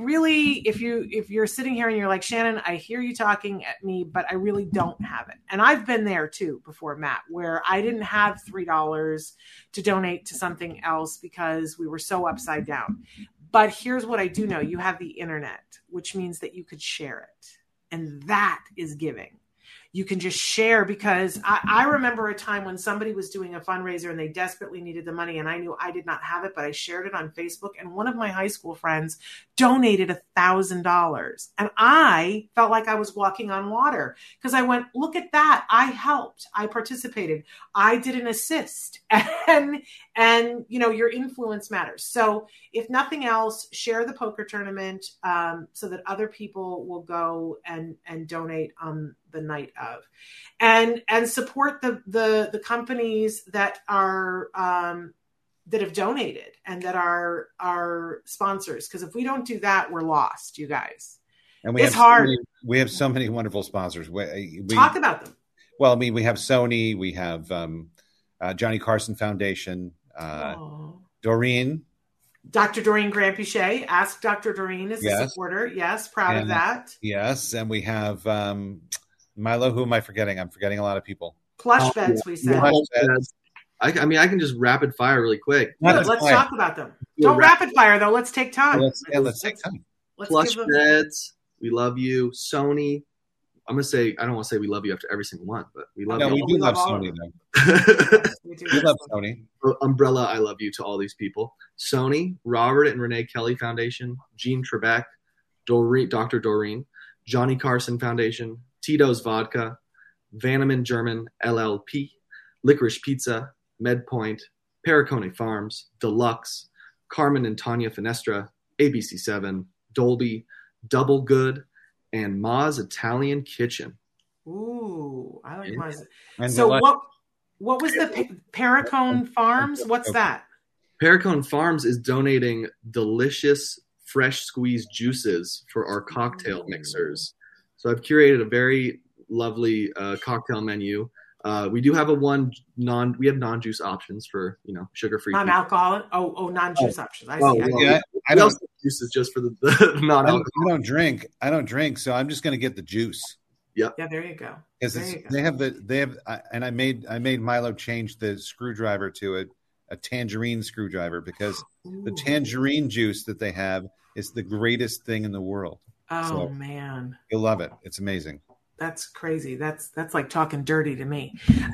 you're sitting here and you're like, Shannon, I hear you talking at me, but I really don't have it. And I've been there too before, Matt, where I didn't have $3 to donate to something else because we were so upside down. But here's what I do know. You have the internet, which means that you could share it. And that is giving. You can just share, because I remember a time when somebody was doing a fundraiser and they desperately needed the money, and I knew I did not have it, but I shared it on Facebook, and one of my high school friends donated $1,000. And I felt like I was walking on water because I went, look at that. I helped. I participated. I did an assist. And your influence matters. So if nothing else, share the poker tournament so that other people will go and donate on the night of, and support the companies that are that have donated and that are sponsors. Because if we don't do that, we're lost, you guys. And it's hard. We have so many wonderful sponsors. We talk about them. Well, I mean, we have Sony, we have Johnny Carson Foundation, Doreen. Dr. Doreen Grandpichet. Ask Dr. Doreen is a supporter. Yes, proud of that. Yes, and we have Milo. Who am I forgetting? I'm forgetting a lot of people. Plush beds, we said. I can just rapid fire really quick. Let's talk about them. Don't rapid fire, though. Let's take time. Let's take time. Plush beds. We love you. Sony. I'm going to say, I don't want to say we love you after every single one, but we love you. No, we do love Sony, though. We love Sony. Umbrella, I love you to all these people. Sony, Robert and Renee Kelly Foundation, Jean Trebek, Dr. Doreen, Johnny Carson Foundation, Tito's Vodka, Vanneman German LLP, Licorice Pizza, MedPoint, Paracone Farms, Deluxe, Carmen and Tanya Finestra, ABC7, Dolby, Double Good, and Ma's Italian Kitchen. Ooh, I like Ma's. And so what was the Paracone Farms? What's that? Paracone Farms is donating delicious fresh squeezed juices for our cocktail mixers. So I've curated a very lovely cocktail menu. We do have we have non-juice options for, sugar-free. Non-alcoholic? Non-juice options. I see. Yeah, I don't juices just for the non-alcoholic. I don't drink, so I'm just going to get the juice. Yep. Yeah, there you go. They have, and I made Milo change the screwdriver to a tangerine screwdriver because the tangerine juice that they have is the greatest thing in the world. Oh, man. You'll love it. It's amazing. That's crazy. That's like talking dirty to me.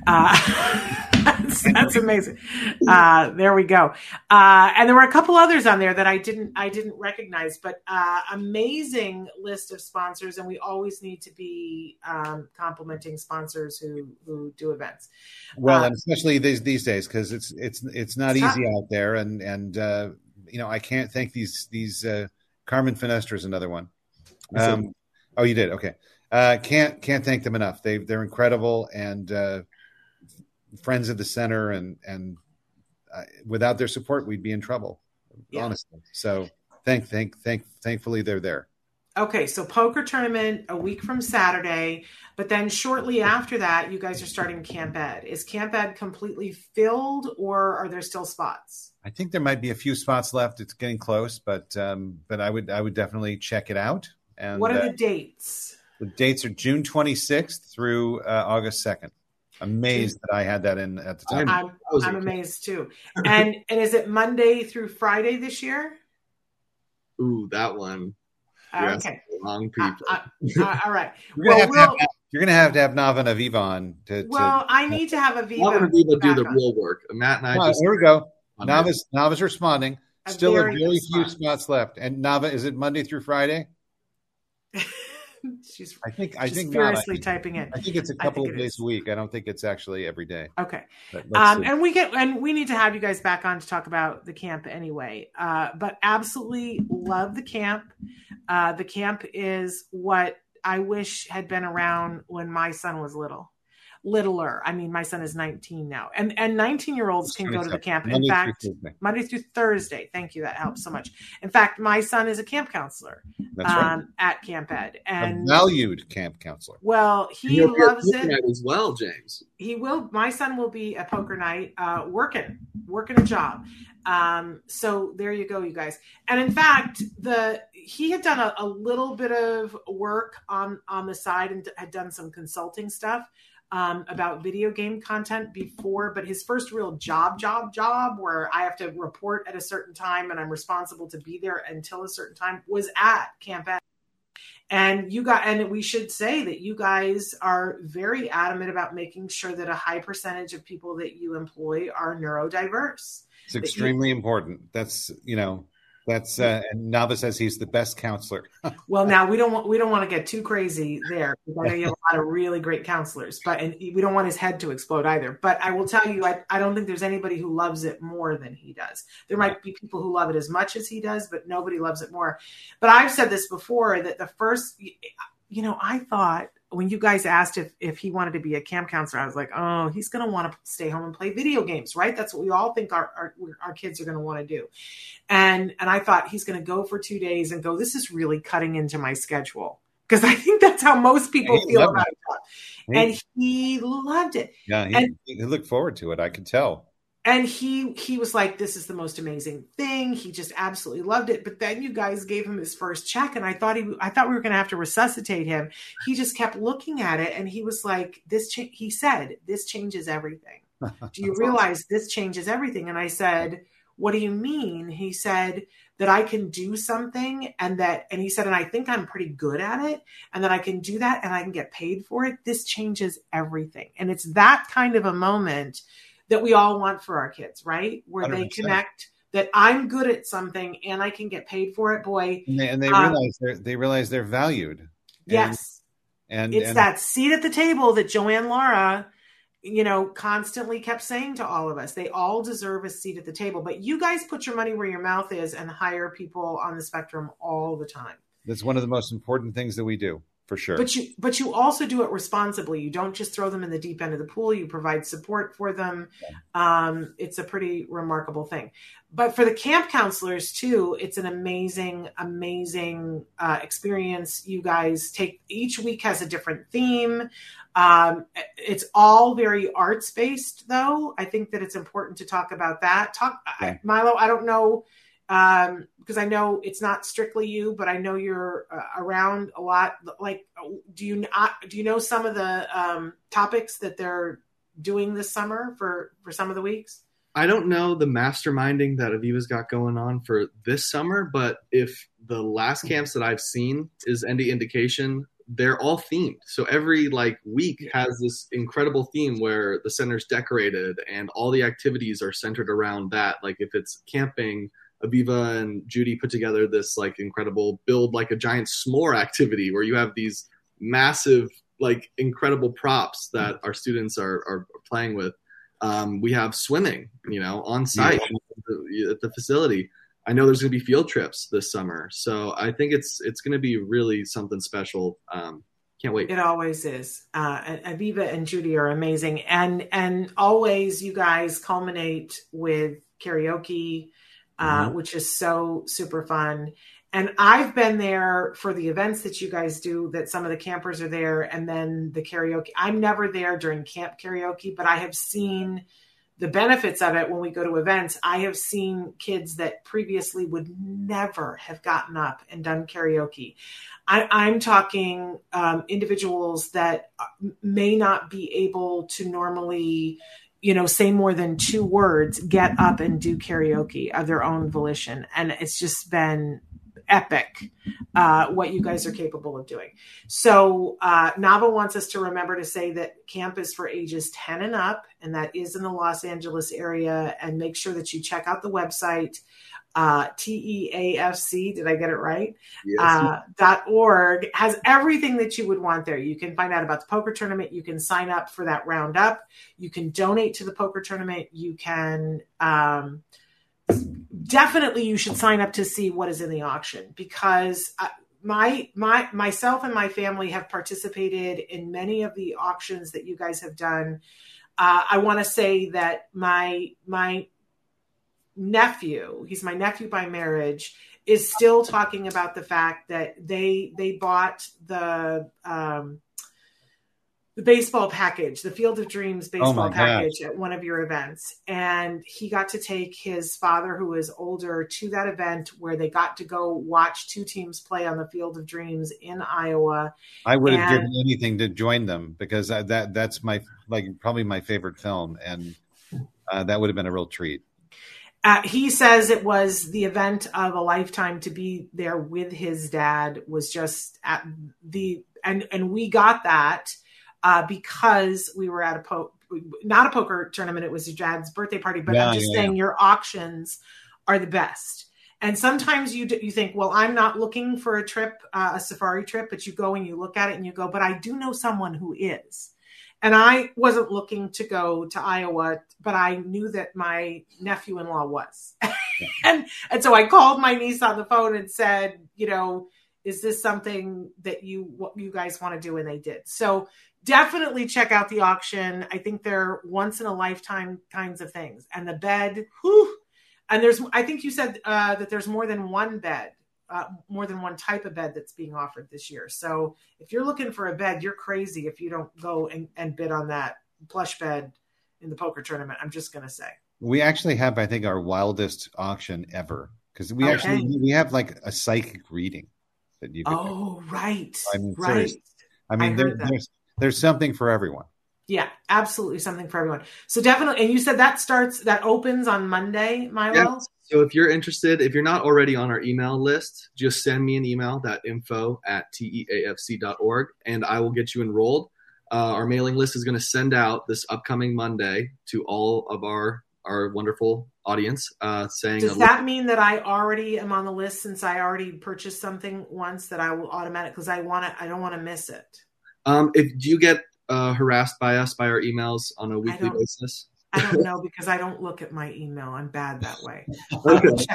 That's amazing. There we go. And there were a couple others on there that I didn't recognize, but amazing list of sponsors. And we always need to be complimenting sponsors who do events. Well, and especially these days, because it's not easy out there. And I can't thank these Carmen Finestra is another one. Oh, you did? Okay. Can't thank them enough. They're incredible and friends of the center, and without their support, we'd be in trouble, honestly. So thankfully they're there. Okay, so poker tournament a week from Saturday, but then shortly after that, you guys are starting Camp Ed. Is Camp Ed completely filled, or are there still spots? I think there might be a few spots left. It's getting close, but I would definitely check it out. And what are the dates? The dates are June 26th through August 2nd. Amazed that I had that in at the time. I'm amazed too. And is it Monday through Friday this year? Ooh, that one. Okay. Long people. All right. You're going to have to have Nava and Aviva on. I need to have Aviva. Nava and Aviva do the real work. Matt and I here we go. Nava's responding. Still a very few spots left. And Nava, is it Monday through Friday? She's I think furiously typing in. I think it's a couple of days a week. I don't think it's actually every day. Okay. And we need to have you guys back on to talk about the camp anyway. But absolutely love the camp. The camp is what I wish had been around when my son was littler. I mean, my son is 19 now, and 19-year-olds can go to the camp. In fact, Monday through Thursday. Thank you. That helps so much. In fact, my son is a camp counselor at Camp Ed, and a valued camp counselor. Well, he loves it as well, James. He will. My son will be at poker night, working a job. So there you go, you guys. And in fact, he had done a little bit of work on the side and had done some consulting stuff about video game content before, but his first real job where I have to report at a certain time and I'm responsible to be there until a certain time was at Camp Ed. And we should say that you guys are very adamant about making sure that a high percentage of people that you employ are neurodiverse. It's extremely important. That's, and Nava says he's the best counselor. Well, now we don't want to get too crazy there, because I know you have a lot of really great counselors, and we don't want his head to explode either. But I will tell you, I don't think there's anybody who loves it more than he does. There might be people who love it as much as he does, but nobody loves it more. But I've said this before, that the first, I thought when you guys asked if he wanted to be a camp counselor, I was like, oh, he's going to want to stay home and play video games, right? That's what we all think our kids are going to want to do. And I thought he's going to go for 2 days and go, this is really cutting into my schedule. Because I think that's how most people feel about it. And he loved it. Yeah, he looked forward to it. I could tell. And he was like, this is the most amazing thing. He just absolutely loved it. But then you guys gave him his first check, and I thought we were going to have to resuscitate him. He just kept looking at it, and he was like, he said, this changes everything. Do you realize this changes everything? And I said, what do you mean? He said that I can do something, and he said, and I think I'm pretty good at it, and that I can do that and I can get paid for it. This changes everything. And it's that kind of a moment that we all want for our kids, right? Where 100%. They connect that I'm good at something and I can get paid for it, boy. And they realize they're valued. Yes. And that seat at the table that Joanne Lara, constantly kept saying to all of us. They all deserve a seat at the table, but you guys put your money where your mouth is and hire people on the spectrum all the time. That's one of the most important things that we do. For sure. But you also do it responsibly. You don't just throw them in the deep end of the pool. You provide support for them. Yeah. It's a pretty remarkable thing. But for the camp counselors too, it's an amazing, amazing experience. You guys each week has a different theme. It's all very arts based though. I think that it's important to talk about that. Okay. Milo, I don't know, because I know it's not strictly you, but I know you're around a lot. Like, do you know some of the topics that they're doing this summer for some of the weeks? I don't know the masterminding that Aviva's got going on for this summer, but if the last camps that I've seen is any indication, they're all themed. So every week has this incredible theme where the center's decorated and all the activities are centered around that. Like if it's camping, Aviva and Judy put together this incredible build a giant s'more activity where you have these massive incredible props that our students are playing with. We have swimming, on site at the facility. I know there's going to be field trips this summer, so I think it's going to be really something special. Can't wait. It always is. Aviva and Judy are amazing, and always you guys culminate with karaoke. Which is so super fun. And I've been there for the events that you guys do, that some of the campers are there, and then the karaoke. I'm never there during camp karaoke, but I have seen the benefits of it when we go to events. I have seen kids that previously would never have gotten up and done karaoke. I'm talking individuals that may not be able to normally say more than 2 words, get up and do karaoke of their own volition. And it's just been epic what you guys are capable of doing. So Nava wants us to remember to say that camp is for ages 10 and up, and that is in the Los Angeles area. And make sure that you check out the website, TEAFC, did I get it right? Yes. .org has everything that you would want there. You can find out about the poker tournament. You can sign up for that roundup. You can donate to the poker tournament. You can definitely, you should sign up to see what is in the auction, because myself and my family have participated in many of the auctions that you guys have done. I want to say that my nephew, he's my nephew by marriage, is still talking about the fact that they bought the baseball package, the Field of Dreams baseball package at one of your events. And he got to take his father, who is older, to that event where they got to go watch two teams play on the Field of Dreams in Iowa. I would have given anything to join them, because that's probably my favorite film. And that would have been a real treat. He says it was the event of a lifetime to be there with his dad. Was just at and we got that because we were at not a poker tournament. It was your dad's birthday party, but I'm just saying your auctions are the best. And sometimes you think, well, I'm not looking for a trip, a safari trip, but you go and you look at it and you go, but I do know someone who is. And I wasn't looking to go to Iowa, but I knew that my nephew-in-law was. and so I called my niece on the phone and said, is this something that you guys want to do? And they did. So definitely check out the auction. I think they're once in a lifetime kinds of things. And the bed, and I think you said that there's more than one bed. More than one type of bed that's being offered this year. So if you're looking for a bed, you're crazy if you don't go and bid on that plush bed in the poker tournament. I'm just going to say. We actually have, I think, our wildest auction ever, because we have like a psychic reading that you can do. Right. I mean, right. I mean, there's something for everyone. Yeah, absolutely something for everyone. So definitely, and you said that opens on Monday, Milo? Yeah. So if you're interested, if you're not already on our email list, just send me an email, that info@teafc.org, and I will get you enrolled. Our mailing list is going to send out this upcoming Monday to all of our wonderful audience saying. Does that mean that I already am on the list, since I already purchased something once, that I will because I don't want to miss it? Do you get harassed by us by our emails on a weekly basis? I don't know, because I don't look at my email. I'm bad that way. Okay.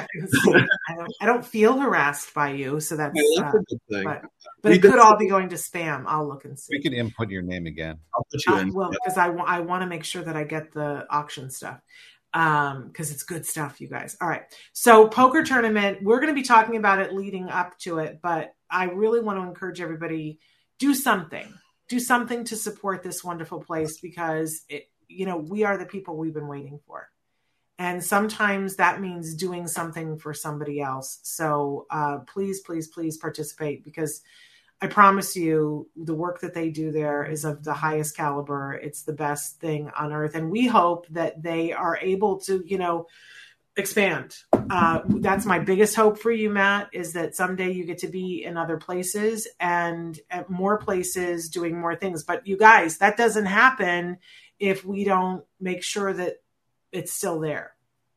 I don't feel harassed by you, so that's a good thing. But it could all be going to spam. I'll look and see. We can input your name again. I'll put you in. Well, because I want to make sure that I get the auction stuff, because it's good stuff, you guys. All right. So poker tournament, we're going to be talking about it leading up to it, but I really want to encourage everybody, do something to support this wonderful place, because we are the people we've been waiting for. And sometimes that means doing something for somebody else. So please, please, please participate, because I promise you the work that they do there is of the highest caliber. It's the best thing on earth. And we hope that they are able to, expand. That's my biggest hope for you, Matt, is that someday you get to be in other places and at more places doing more things. But you guys, that doesn't happen if we don't make sure that it's still there.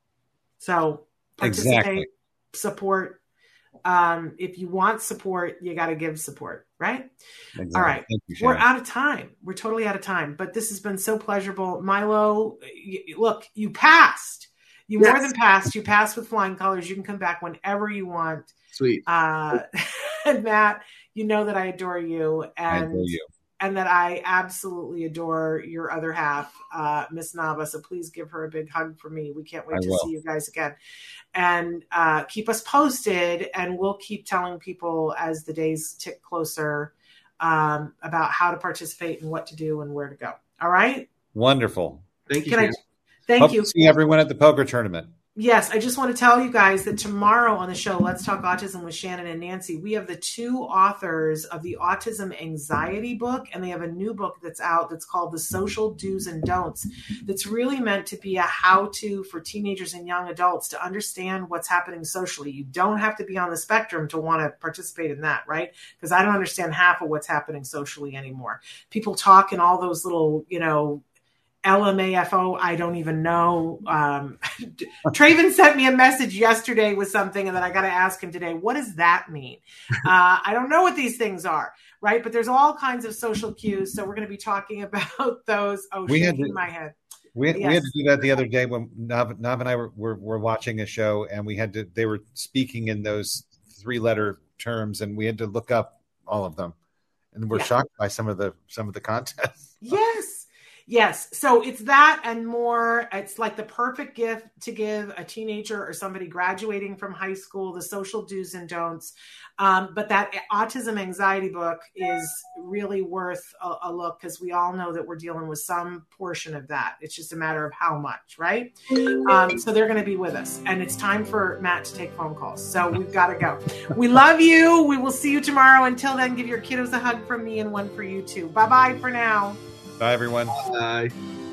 So participate, support. If you want support, you got to give support, right? Exactly. All right. You, we're out of time. We're totally out of time, but this has been so pleasurable. Milo, look, you passed. You more than passed. You passed with flying colors. You can come back whenever you want. Sweet. And Matt, you know that I adore you. And I adore you. And that I absolutely adore your other half, Miss Nava. So please give her a big hug for me. We can't wait to see you guys again. And keep us posted, and we'll keep telling people as the days tick closer about how to participate and what to do and where to go. All right? Wonderful. Thank you. Thank you. Hope to see everyone at the poker tournament. Yes, I just want to tell you guys that tomorrow on the show, Let's Talk Autism with Shannon and Nancy, we have the 2 authors of the Autism Anxiety book, and they have a new book that's out that's called The Social Do's and Don'ts, that's really meant to be a how-to for teenagers and young adults to understand what's happening socially. You don't have to be on the spectrum to want to participate in that, right? Because I don't understand half of what's happening socially anymore. People talk in all those little, LMAFO, I don't even know. Traven sent me a message yesterday with something, and then I got to ask him today, what does that mean? I don't know what these things are, right? But there's all kinds of social cues. So we're going to be talking about those. Oh, shaking my head. We had to do that the other day when Nav and I were watching a show, and they were speaking in those 3-letter terms, and we had to look up all of them, and we're shocked by some of the content. Yes. So it's that and more. It's like the perfect gift to give a teenager or somebody graduating from high school, the social do's and don'ts. But that autism anxiety book is really worth a look, because we all know that we're dealing with some portion of that. It's just a matter of how much, right? So they're going to be with us, and it's time for Matt to take phone calls. So we've got to go. We love you. We will see you tomorrow. Until then, give your kiddos a hug from me and one for you too. Bye-bye for now. Bye, everyone. Bye.